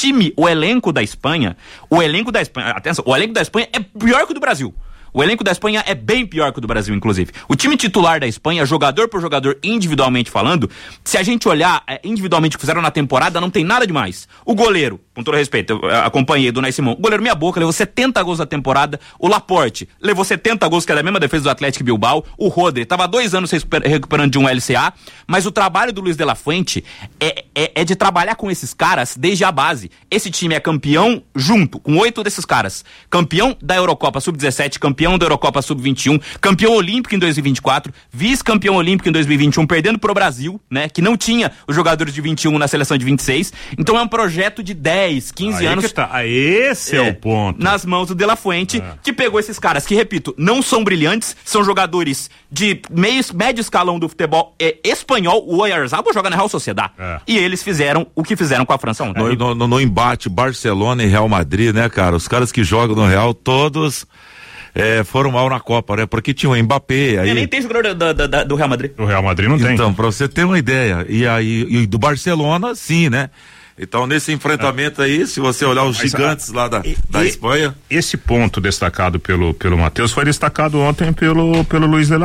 O elenco da Espanha, atenção, o elenco da Espanha é pior que o do Brasil. O elenco da Espanha é bem pior que o do Brasil, inclusive. O time titular da Espanha, jogador por jogador, individualmente falando, se a gente olhar individualmente o que fizeram na temporada, não tem nada demais. O goleiro, com todo respeito, eu acompanhei do Ney Simão, o goleiro meia boca, levou 70 gols na temporada. O Laporte levou 70 gols, que é da mesma defesa do Atlético Bilbao. O Rodri estava 2 anos recuperando de um LCA, mas o trabalho do Luiz de la Fuente é de trabalhar com esses caras desde a base. Esse time é campeão junto com 8 desses caras. Campeão da Eurocopa Sub-17, campeão campeão da Eurocopa Sub-21, campeão olímpico em 2024, vice-campeão olímpico em 2021, perdendo pro Brasil, né? Que não tinha os jogadores de 21 na seleção de 26. Então é um projeto de 10, 15 anos. Esse é o ponto. Nas mãos do De La Fuente, que pegou esses caras que, repito, não são brilhantes, são jogadores de médio escalão do futebol espanhol. O Oyarzabal joga na Real Sociedad. E eles fizeram o que fizeram com a França ontem. No embate Barcelona e Real Madrid, né, cara? Os caras que jogam no Real, todos foram mal na Copa, né? Porque tinha o Mbappé. Aí... nem tem jogador do Real Madrid. O Real Madrid não tem. Então, pra você ter uma ideia. E do Barcelona, sim, né? Então, nesse enfrentamento aí, se você olhar os gigantes lá da Espanha. Esse ponto destacado pelo Matheus foi destacado ontem pelo Luiz de la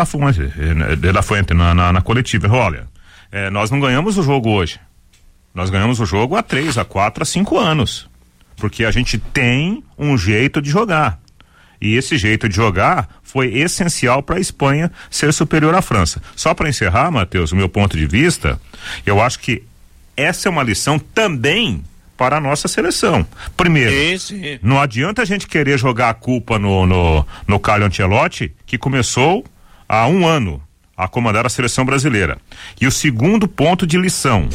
Fuente na coletiva. Olha, nós não ganhamos o jogo hoje. Nós ganhamos o jogo há 3, há 4, há 5 anos. Porque a gente tem um jeito de jogar. E esse jeito de jogar foi essencial para a Espanha ser superior à França. Só para encerrar, Matheus, o meu ponto de vista, eu acho que essa é uma lição também para a nossa seleção. Primeiro, não adianta a gente querer jogar a culpa no Carlo Ancelotti, que começou há 1 ano a comandar a seleção brasileira. E o segundo ponto de lição: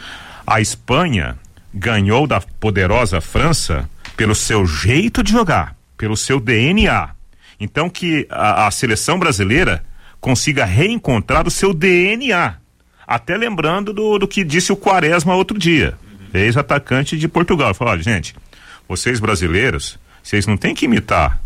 a Espanha ganhou da poderosa França pelo seu jeito de jogar, pelo seu DNA. Então que a seleção brasileira consiga reencontrar o seu DNA. Até lembrando do que disse o Quaresma outro dia, ex-atacante de Portugal. Falou: olha, gente, vocês brasileiros, vocês não têm que imitar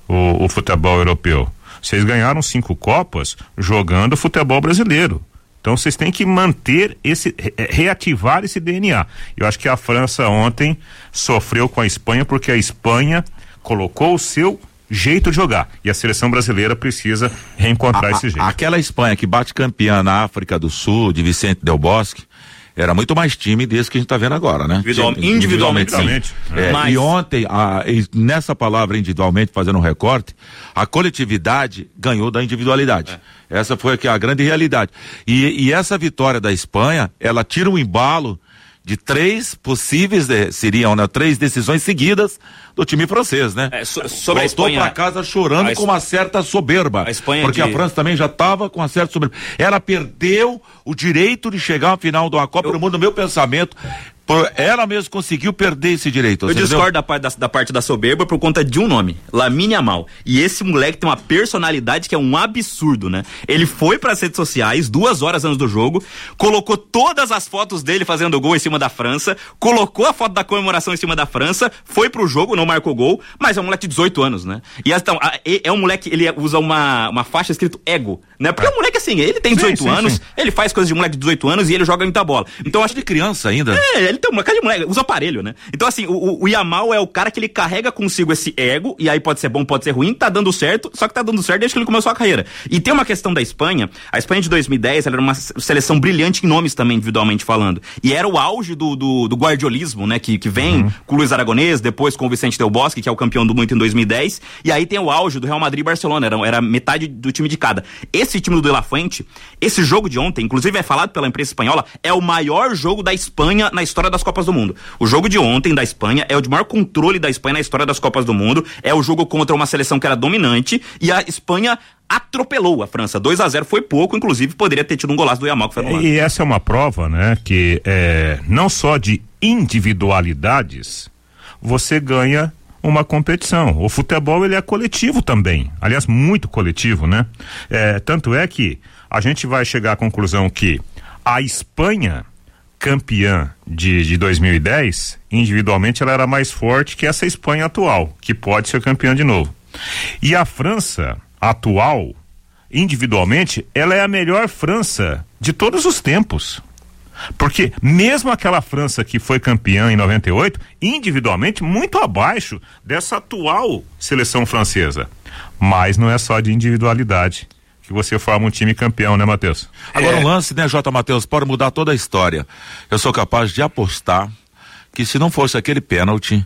o futebol europeu. Vocês ganharam 5 Copas jogando futebol brasileiro. Então vocês têm que manter reativar esse DNA. Eu acho que a França ontem sofreu com a Espanha porque a Espanha colocou o seu jeito de jogar e a seleção brasileira precisa reencontrar esse jeito. Aquela Espanha que bate campeã na África do Sul, de Vicente Del Bosque, era muito mais time desse que a gente tá vendo agora, né? Individualmente. Mas... E ontem, nessa palavra individualmente, fazendo um recorte, a coletividade ganhou da individualidade. Essa foi aqui a grande realidade. E essa vitória da Espanha, ela tira um embalo de 3 possíveis, seriam, né, 3 decisões seguidas do time francês, né? Sobre a Espanha, para casa chorando com uma certa soberba, porque a França também já estava com uma certa soberba. Ela perdeu o direito de chegar à final da Copa do Mundo, no meu pensamento. Ela mesmo conseguiu perder esse direito. Eu discordo da parte da soberba por conta de um nome, Lamine Yamal. E esse moleque tem uma personalidade que é um absurdo, né? Ele foi para as redes sociais 2 horas antes do jogo, colocou todas as fotos dele fazendo gol em cima da França, colocou a foto da comemoração em cima da França, foi pro jogo, não marcou gol, mas é um moleque de 18 anos, né? E então, é um moleque, ele usa uma faixa escrito ego, né? Porque o moleque, assim, ele tem 18 anos, ele faz coisas de moleque de 18 anos e ele joga muita bola. Então, acho de criança ainda. Ele tem uma cara de moleque, usa aparelho, né? Então, assim, o Yamal é o cara que ele carrega consigo esse ego, e aí pode ser bom, pode ser ruim, tá dando certo, só que tá dando certo desde que ele começou a carreira. E tem uma questão da Espanha, a Espanha de 2010, ela era uma seleção brilhante em nomes também, individualmente falando. E era o auge do guardiolismo, né? Que vem com o Luiz Aragonês, depois com o Vicente Del Bosque, que é o campeão do mundo em 2010, e aí tem o auge do Real Madrid e Barcelona, era metade do time de cada. Esse time do De La Fuente, esse jogo de ontem, inclusive é falado pela imprensa espanhola, é o maior jogo da Espanha na história das Copas do Mundo. O jogo de ontem da Espanha é o de maior controle da Espanha na história das Copas do Mundo, é o jogo contra uma seleção que era dominante, e a Espanha atropelou a França, 2-0 foi pouco, inclusive poderia ter tido um golaço do Yamal que foi anulado. E essa é uma prova, né, que não só de individualidades você ganha uma competição. O futebol, ele é coletivo também, aliás, muito coletivo, né? Tanto é que a gente vai chegar à conclusão que a Espanha campeã de 2010, individualmente ela era mais forte que essa Espanha atual, que pode ser campeã de novo. E a França atual, individualmente, ela é a melhor França de todos os tempos. Porque mesmo aquela França que foi campeã em 98, individualmente muito abaixo dessa atual seleção francesa. Mas não é só de individualidade que você forma um time campeão, né, Matheus? Agora um lance, né, J. Matheus, pode mudar toda a história. Eu sou capaz de apostar que se não fosse aquele pênalti,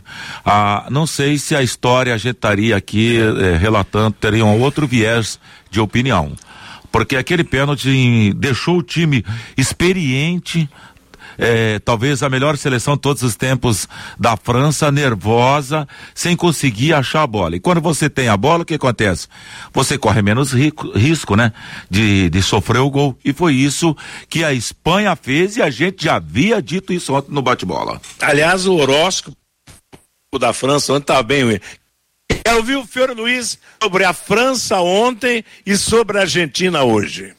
não sei se a história a gente estaria aqui relatando, teria um outro viés de opinião. Porque aquele pênalti deixou o time experiente talvez a melhor seleção de todos os tempos da França, nervosa, sem conseguir achar a bola. E quando você tem a bola, o que acontece? Você corre menos risco, né? De sofrer o gol. E foi isso que a Espanha fez e a gente já havia dito isso ontem no bate-bola. Aliás, o horóscopo da França ontem estava bem. Eu ouvi o Fiore Luiz sobre a França ontem e sobre a Argentina hoje.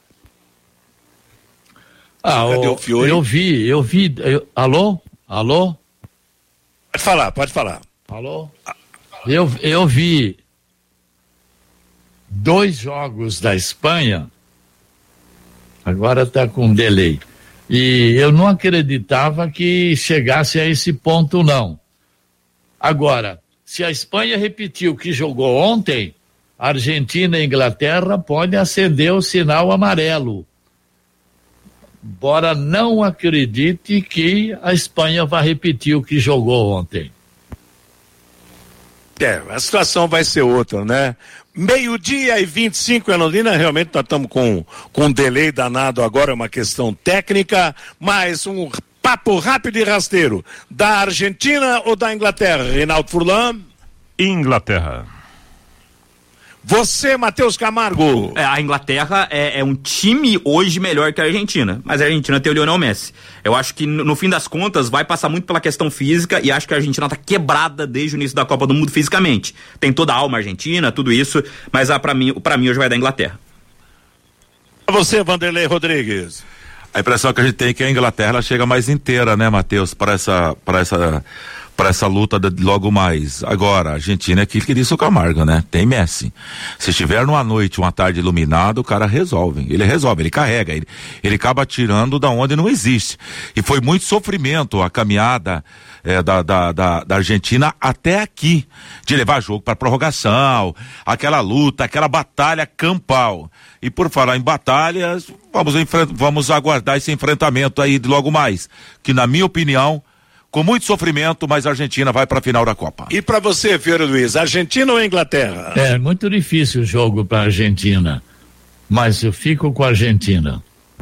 Cadê o Fiore? Eu vi. Alô? Pode falar. Alô? Eu vi 2 jogos da Espanha, agora está com delay, e eu não acreditava que chegasse a esse ponto, não. Agora, se a Espanha repetiu o que jogou ontem, a Argentina e a Inglaterra podem acender o sinal amarelo. Embora não acredite que a Espanha vai repetir o que jogou ontem. A situação vai ser outra, né? 12:25 em Londrina, realmente nós estamos com um delay danado agora, é uma questão técnica, mas um papo rápido e rasteiro. Da Argentina ou da Inglaterra, Reinaldo Furlan? Inglaterra. Você, Matheus Camargo. A Inglaterra é um time hoje melhor que a Argentina, mas a Argentina tem o Lionel Messi. Eu acho que no fim das contas vai passar muito pela questão física e acho que a Argentina tá quebrada desde o início da Copa do Mundo fisicamente. Tem toda a alma argentina, tudo isso, mas pra mim hoje vai dar Inglaterra. Você, Vanderlei Rodrigues. A impressão que a gente tem é que a Inglaterra ela chega mais inteira, né, Matheus, para essa luta logo mais. Agora, a Argentina é aquilo que disse o Camargo, né? Tem Messi. Se estiver numa noite, uma tarde iluminada, o cara resolve. Ele carrega, ele acaba tirando da onde não existe. E foi muito sofrimento a caminhada da Argentina até aqui, de levar jogo para prorrogação, aquela luta, aquela batalha campal. E por falar em batalhas, vamos aguardar esse enfrentamento aí de logo mais, que na minha opinião, com muito sofrimento, mas a Argentina vai para a final da Copa. E para você, Fiore Luiz, Argentina ou Inglaterra? É muito difícil o jogo para a Argentina, mas eu fico com a Argentina.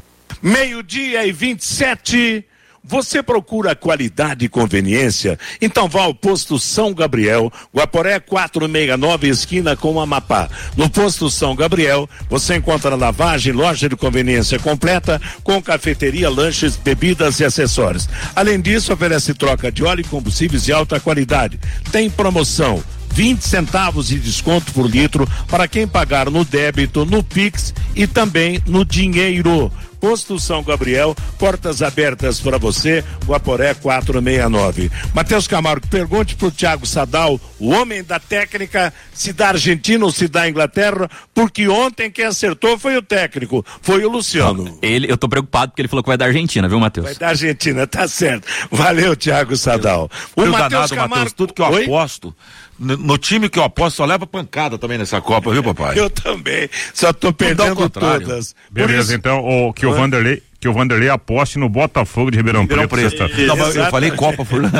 12:27. Você procura qualidade e conveniência? Então vá ao posto São Gabriel, Guaporé 469, esquina com Amapá. No posto São Gabriel, você encontra lavagem, loja de conveniência completa, com cafeteria, lanches, bebidas e acessórios. Além disso, oferece troca de óleo e combustíveis de alta qualidade. Tem promoção. 20 centavos de desconto por litro para quem pagar no débito, no Pix e também no dinheiro. Posto São Gabriel, portas abertas para você, Guaporé 469. Matheus Camargo, pergunte pro Thiago Sadal, o homem da técnica, se da Argentina ou se da Inglaterra, porque ontem quem acertou foi o técnico, foi o Luciano. Eu tô preocupado porque ele falou que vai da Argentina, viu, Matheus? Vai da Argentina, tá certo. Valeu, Thiago Sadal. O Matheus Camargo, Matheus, tudo que eu aposto, no time que eu aposto, só leva pancada também nessa Copa, viu, papai? Eu também, só tô perdendo todas. Beleza, então, que o Vanderlei aposte no Botafogo de Ribeirão Preto. Não, mas eu falei Copa, Fernando.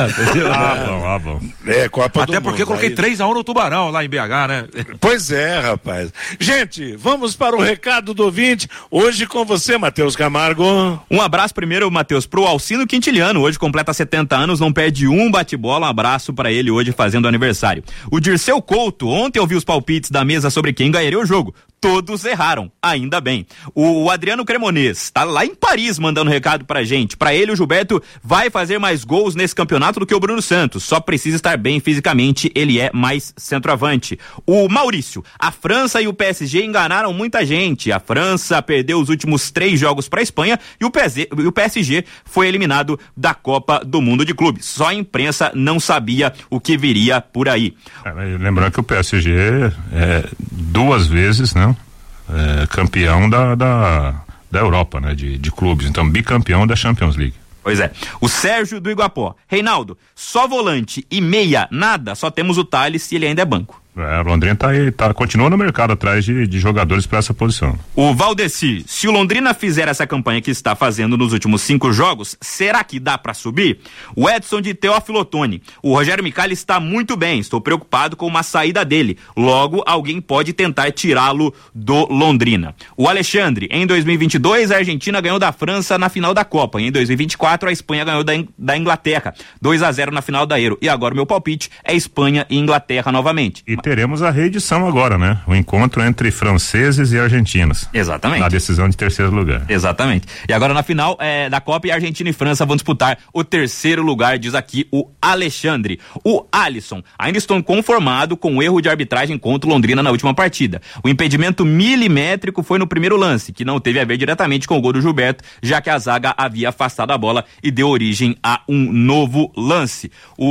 Bom. Copa até do porque mundo, coloquei 3-1 no Tubarão, lá em BH, né? Pois é, rapaz. Gente, vamos para o recado do ouvinte. Hoje com você, Matheus Camargo. Um abraço primeiro, Matheus, pro Alcino Quintiliano. Hoje completa 70 anos, não perde um bate-bola. Um abraço para ele hoje fazendo aniversário. O Dirceu Couto, ontem eu vi os palpites da mesa sobre quem ganharia o jogo. Todos erraram, ainda bem. O Adriano Cremonês tá lá em Paris mandando recado pra gente. Pra ele, o Gilberto vai fazer mais gols nesse campeonato do que o Bruno Santos. Só precisa estar bem fisicamente, ele é mais centroavante. O Maurício, a França e o PSG enganaram muita gente. A França perdeu os últimos 3 jogos pra Espanha e o PSG foi eliminado da Copa do Mundo de Clubes. Só a imprensa não sabia o que viria por aí. Lembrando que o PSG é 2 vezes, né? Campeão da Europa, né? De clubes, então bicampeão da Champions League. Pois é. O Sérgio do Iguapó. Reinaldo, só volante e meia, nada, só temos o Thales e ele ainda é banco. Londrina continua no mercado atrás de jogadores para essa posição. O Valdeci, se o Londrina fizer essa campanha que está fazendo nos últimos 5 jogos, será que dá para subir? O Edson de Teófilo Otoni, o Rogério Micali está muito bem, estou preocupado com uma saída dele, logo alguém pode tentar tirá-lo do Londrina. O Alexandre, em 2022 a Argentina ganhou da França na final da Copa, e em 2024 a Espanha ganhou da Inglaterra, 2-0 na final da Euro, e agora o meu palpite é Espanha e Inglaterra novamente. E teremos a reedição agora, né? O encontro entre franceses e argentinos. Exatamente. Na decisão de terceiro lugar. Exatamente. E agora na final da Copa, Argentina e França vão disputar o terceiro lugar, diz aqui o Alexandre. O Alisson, ainda estou inconformado com o erro de arbitragem contra o Londrina na última partida. O impedimento milimétrico foi no primeiro lance, que não teve a ver diretamente com o gol do Gilberto, já que a zaga havia afastado a bola e deu origem a um novo lance.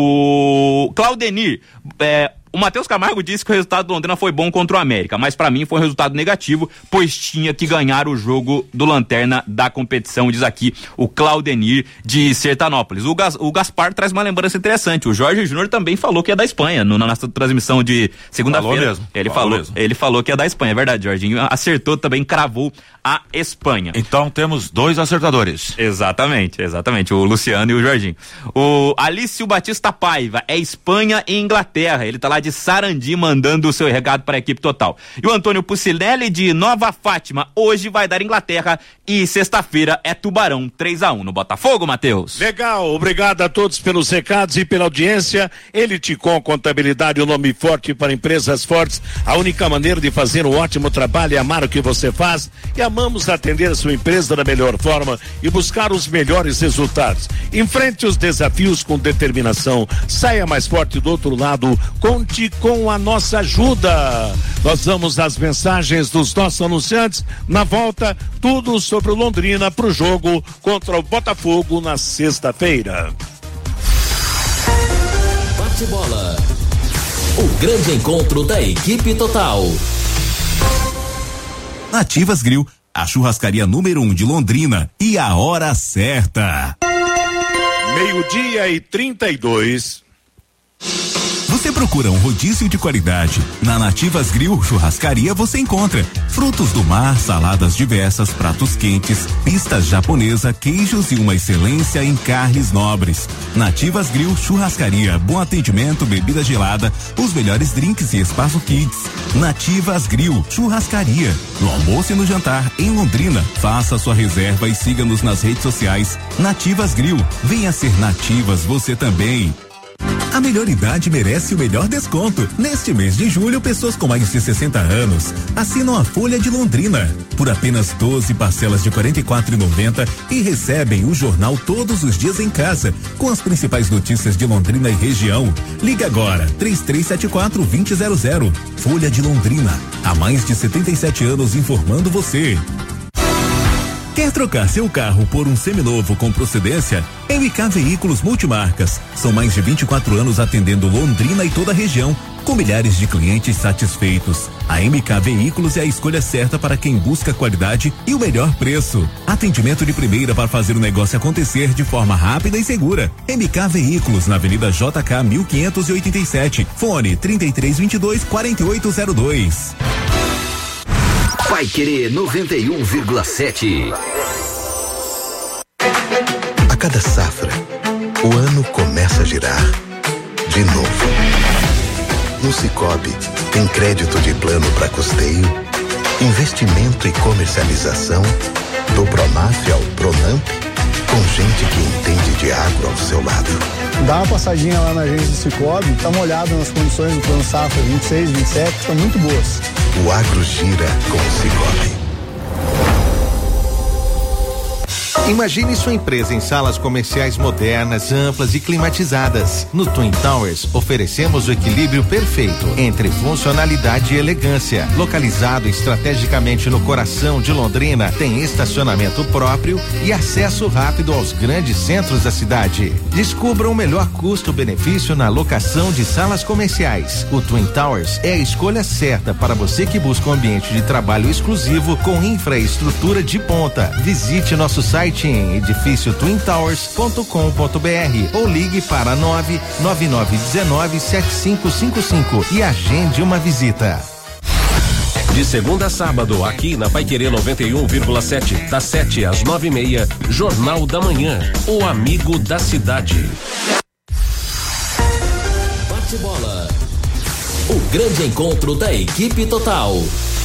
O Claudenir, o Matheus Camargo disse que o resultado do Londrina foi bom contra o América, mas pra mim foi um resultado negativo, pois tinha que ganhar o jogo do Lanterna da competição, diz aqui o Claudenir de Sertanópolis. O Gaspar traz uma lembrança interessante, o Jorge Júnior também falou que é da Espanha, na nossa transmissão de segunda-feira. Ele falou que é da Espanha, é verdade, Jorginho acertou também, cravou a Espanha. Então temos 2 acertadores. Exatamente, o Luciano e o Jorginho. O Alício Batista Paiva, é Espanha e Inglaterra, ele tá lá de Sarandi mandando o seu recado para a equipe total. E o Antônio Pucinelli de Nova Fátima, hoje vai dar Inglaterra e sexta-feira é Tubarão, 3-1 no Botafogo, Matheus. Legal, obrigado a todos pelos recados e pela audiência. Eliticom Contabilidade, o nome forte para empresas fortes, a única maneira de fazer um ótimo trabalho é amar o que você faz, e amamos atender a sua empresa da melhor forma e buscar os melhores resultados. Enfrente os desafios com determinação, saia mais forte do outro lado, conte com a nossa ajuda. Nós vamos às mensagens dos nossos anunciantes. Na volta, tudo sobre o Londrina para o jogo contra o Botafogo na sexta-feira. Bate bola. O grande encontro da equipe total. Nativas Grill, a churrascaria número 1 de Londrina, e a hora certa. 12:32. Você procura um rodízio de qualidade? Na Nativas Grill Churrascaria você encontra frutos do mar, saladas diversas, pratos quentes, pistas japonesa, queijos e uma excelência em carnes nobres. Nativas Grill Churrascaria, bom atendimento, bebida gelada, os melhores drinks e espaço kids. Nativas Grill Churrascaria, no almoço e no jantar em Londrina. Faça sua reserva e siga-nos nas redes sociais. Nativas Grill, venha ser Nativas você também. A melhor idade merece o melhor desconto. Neste mês de julho, pessoas com mais de 60 anos assinam a Folha de Londrina por apenas 12 parcelas de R$ 44,90 e recebem o jornal todos os dias em casa, com as principais notícias de Londrina e região. Liga agora, 3374-2000. Folha de Londrina, há mais de 77 anos informando você. Quer trocar seu carro por um seminovo com procedência? MK Veículos Multimarcas. São mais de 24 anos atendendo Londrina e toda a região, com milhares de clientes satisfeitos. A MK Veículos é a escolha certa para quem busca qualidade e o melhor preço. Atendimento de primeira para fazer o negócio acontecer de forma rápida e segura. MK Veículos, na Avenida JK 1587. Fone 3322-4802. Paiquerê 91,7. A cada safra, o ano começa a girar de novo. No Sicoob, tem crédito de plano para custeio, investimento e comercialização, do Pronaf ao Pronamp, com gente que entende de agro ao seu lado. Dá uma passadinha lá na agência do Sicoob, dá uma olhada nas condições do plano safra 26, 27, que estão muito boas. O agro gira com o Sicoob. Imagine sua empresa em salas comerciais modernas, amplas e climatizadas. No Twin Towers, oferecemos o equilíbrio perfeito entre funcionalidade e elegância. Localizado estrategicamente no coração de Londrina, tem estacionamento próprio e acesso rápido aos grandes centros da cidade. Descubra o melhor custo-benefício na locação de salas comerciais. O Twin Towers é a escolha certa para você que busca um ambiente de trabalho exclusivo com infraestrutura de ponta. Visite nosso site site em edifíciotwintowers.com.br ou ligue para 999197555 e agende uma visita. De segunda a sábado, aqui na Paiquerê 91,7, das 7 às 9:30, Jornal da Manhã, o amigo da cidade. Bate-bola. O grande encontro da equipe total.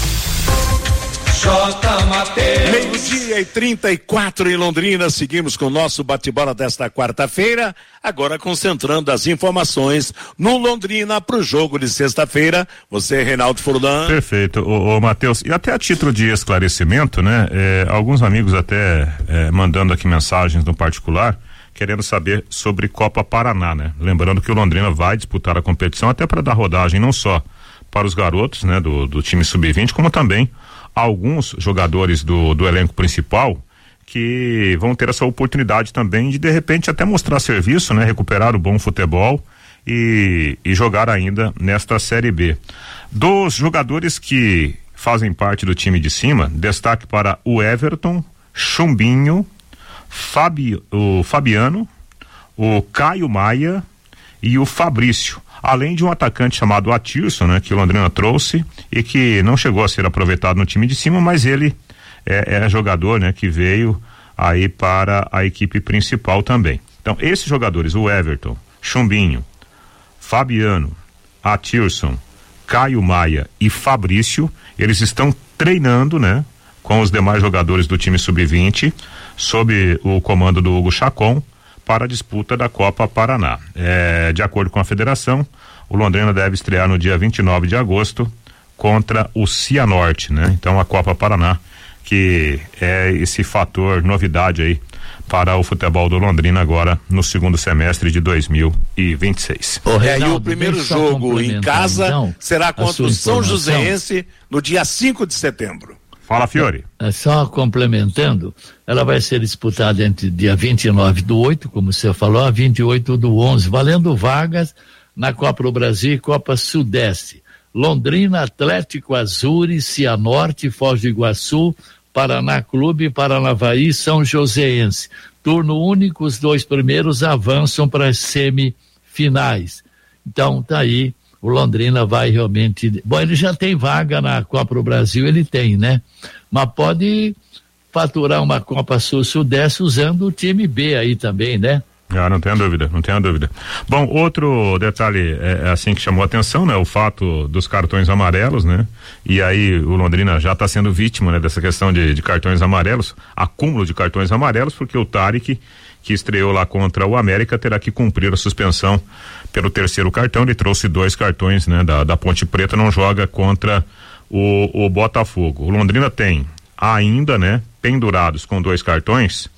Meio-dia e 34 em Londrina, seguimos com o nosso bate-bola desta quarta-feira, agora concentrando as informações no Londrina para o jogo de sexta-feira. Você, Reinaldo Furlan. Perfeito, ô Matheus, e até a título de esclarecimento, né, alguns amigos até mandando aqui mensagens no particular, querendo saber sobre Copa Paraná, né? Lembrando que o Londrina vai disputar a competição até para dar rodagem não só para os garotos, né, do time sub-20, como também alguns jogadores do elenco principal que vão ter essa oportunidade também de repente até mostrar serviço, né? Recuperar o bom futebol e jogar ainda nesta Série B. Dos jogadores que fazem parte do time de cima, destaque para o Everton, Chumbinho, o Fabiano, o Caio Maia e o Fabrício. Além de um atacante chamado Atirson, né, que o Londrina trouxe e que não chegou a ser aproveitado no time de cima, mas ele é jogador, né, que veio aí para a equipe principal também. Então, esses jogadores, o Everton, Chumbinho, Fabiano, Atirson, Caio Maia e Fabrício, eles estão treinando, né, com os demais jogadores do time sub-20, sob o comando do Hugo Chacon, para a disputa da Copa Paraná. De acordo com a federação, o Londrina deve estrear no dia 29 de agosto contra o Cianorte, né? Então a Copa Paraná, que é esse fator novidade aí para o futebol do Londrina agora no segundo semestre de 2026. E o primeiro jogo em casa então, será contra o São Joséense no dia 5 de setembro. Fala, Fiore. Só complementando, ela vai ser disputada entre dia 29/8, como você falou, a 28/11, valendo vagas na Copa do Brasil e Copa Sudeste. Londrina, Atlético Azures, Cianorte, Foz do Iguaçu, Paraná Clube, Paranavaí, São Joséense. Turno único, os 2 primeiros avançam para as semifinais. Então, tá aí. O Londrina vai realmente. Bom, ele já tem vaga na Copa do Brasil, ele tem, né? Mas pode faturar uma Copa Sul-Sudeste usando o time B aí também, né? Não tenho dúvida. Bom, outro detalhe assim que chamou a atenção, né? O fato dos cartões amarelos, né? E aí o Londrina já está sendo vítima, né? Dessa questão de cartões amarelos, acúmulo de cartões amarelos, porque o Tarek, que estreou lá contra o América, terá que cumprir a suspensão pelo terceiro cartão. Ele trouxe 2 cartões, né? Da Ponte Preta, não joga contra o Botafogo. O Londrina tem ainda, né? Pendurados com 2 cartões,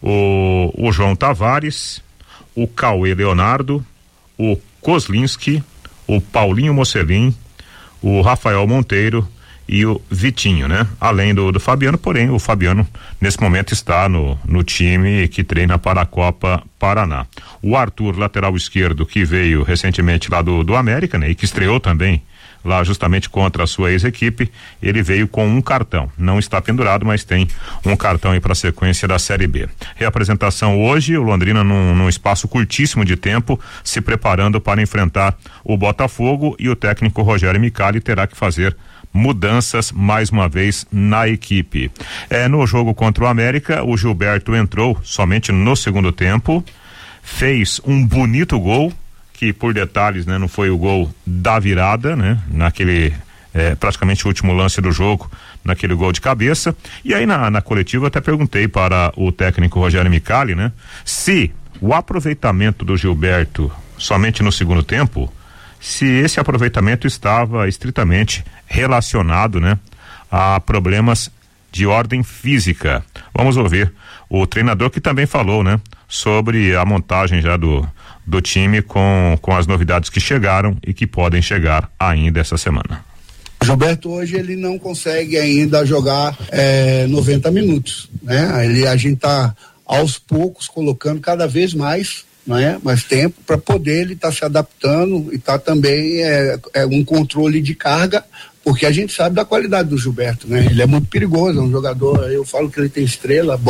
o João Tavares, o Cauê Leonardo, o Kozlinski, o Paulinho Mocelin, o Rafael Monteiro e o Vitinho, né? Além do Fabiano, porém o Fabiano nesse momento está no time que treina para a Copa Paraná. O Arthur, lateral esquerdo, que veio recentemente lá do América, né? E que estreou também lá justamente contra a sua ex-equipe, ele veio com um cartão, não está pendurado, mas tem um cartão aí para a sequência da Série B. Reapresentação hoje, o Londrina num espaço curtíssimo de tempo, se preparando para enfrentar o Botafogo, e o técnico Rogério Micali terá que fazer mudanças mais uma vez na equipe. No jogo contra o América, o Gilberto entrou somente no segundo tempo, fez um bonito gol, que por detalhes, né, não foi o gol da virada, né, naquele praticamente o último lance do jogo, naquele gol de cabeça. E aí na coletiva eu até perguntei para o técnico Rogério Micali, né, se o aproveitamento do Gilberto somente no segundo tempo, se esse aproveitamento estava estritamente relacionado, né, a problemas de ordem física. Vamos ouvir o treinador, que também falou, né, sobre a montagem já do time com as novidades que chegaram e que podem chegar ainda essa semana. Gilberto hoje ele não consegue ainda jogar 90 minutos, né? A gente tá aos poucos colocando cada vez mais, né? Mais tempo para poder ele estar se adaptando, e tá também um controle de carga, porque a gente sabe da qualidade do Gilberto, né? Ele é muito perigoso, é um jogador, eu falo que ele tem estrela, bola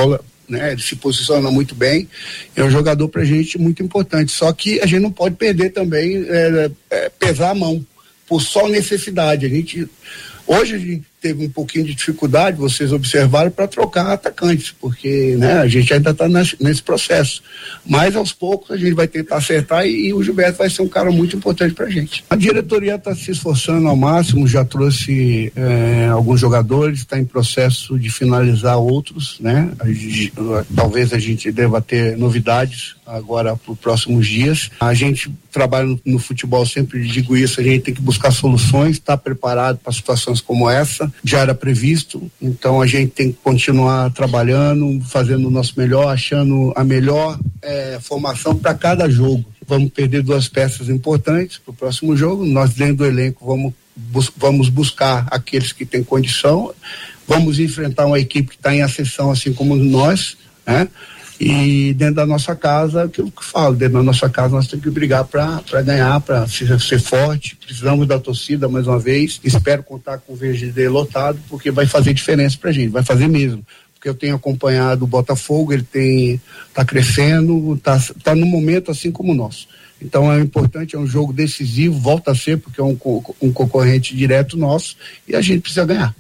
né? Ele se posiciona muito bem, é um jogador pra gente muito importante, só que a gente não pode perder também, pesar a mão, por só necessidade. Hoje a gente teve um pouquinho de dificuldade, vocês observaram, para trocar atacantes, porque, né, a gente ainda está nesse processo. Mas aos poucos a gente vai tentar acertar e o Gilberto vai ser um cara muito importante para a gente. A diretoria está se esforçando ao máximo, já trouxe alguns jogadores, está em processo de finalizar outros, né? Talvez a gente deva ter novidades agora para os próximos dias. A gente trabalha no futebol, sempre digo isso, a gente tem que buscar soluções, estar preparado para situações como essa. Já era previsto, então a gente tem que continuar trabalhando, fazendo o nosso melhor, achando a melhor formação para cada jogo. Vamos perder 2 peças importantes para o próximo jogo. Nós, dentro do elenco, vamos buscar aqueles que têm condição, vamos enfrentar uma equipe que está em ascensão, assim como nós, né? E dentro da nossa casa, aquilo que eu falo, dentro da nossa casa nós temos que brigar para ganhar, para ser forte. Precisamos da torcida mais uma vez. Espero contar com o VGD lotado, porque vai fazer diferença pra gente, vai fazer mesmo. Porque eu tenho acompanhado o Botafogo, ele tá crescendo, tá num momento assim como o nosso. Então é importante, é um jogo decisivo, volta a ser, porque é um concorrente direto nosso e a gente precisa ganhar.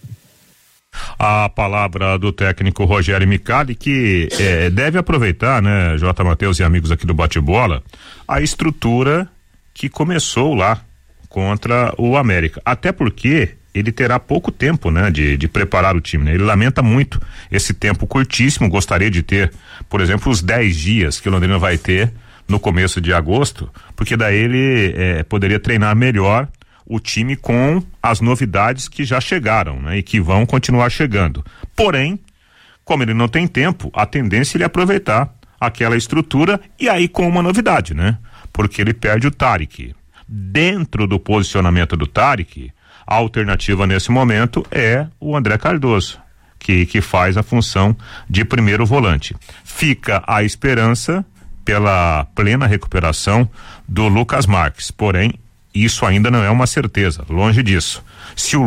A palavra do técnico Rogério Micali, que deve aproveitar, né, J. Matheus e amigos aqui do Bate-Bola, a estrutura que começou lá contra o América. Até porque ele terá pouco tempo, né, de preparar o time, né? Ele lamenta muito esse tempo curtíssimo, gostaria de ter, por exemplo, os 10 dias que o Londrina vai ter no começo de agosto, porque daí ele poderia treinar melhor o time com as novidades que já chegaram, né? E que vão continuar chegando. Porém, como ele não tem tempo, a tendência é ele aproveitar aquela estrutura e aí com uma novidade, né? Porque ele perde o Tarik. Dentro do posicionamento do Tarik, a alternativa nesse momento é o André Cardoso, que faz a função de primeiro volante. Fica a esperança pela plena recuperação do Lucas Marques, porém isso ainda não é uma certeza, longe disso. Se o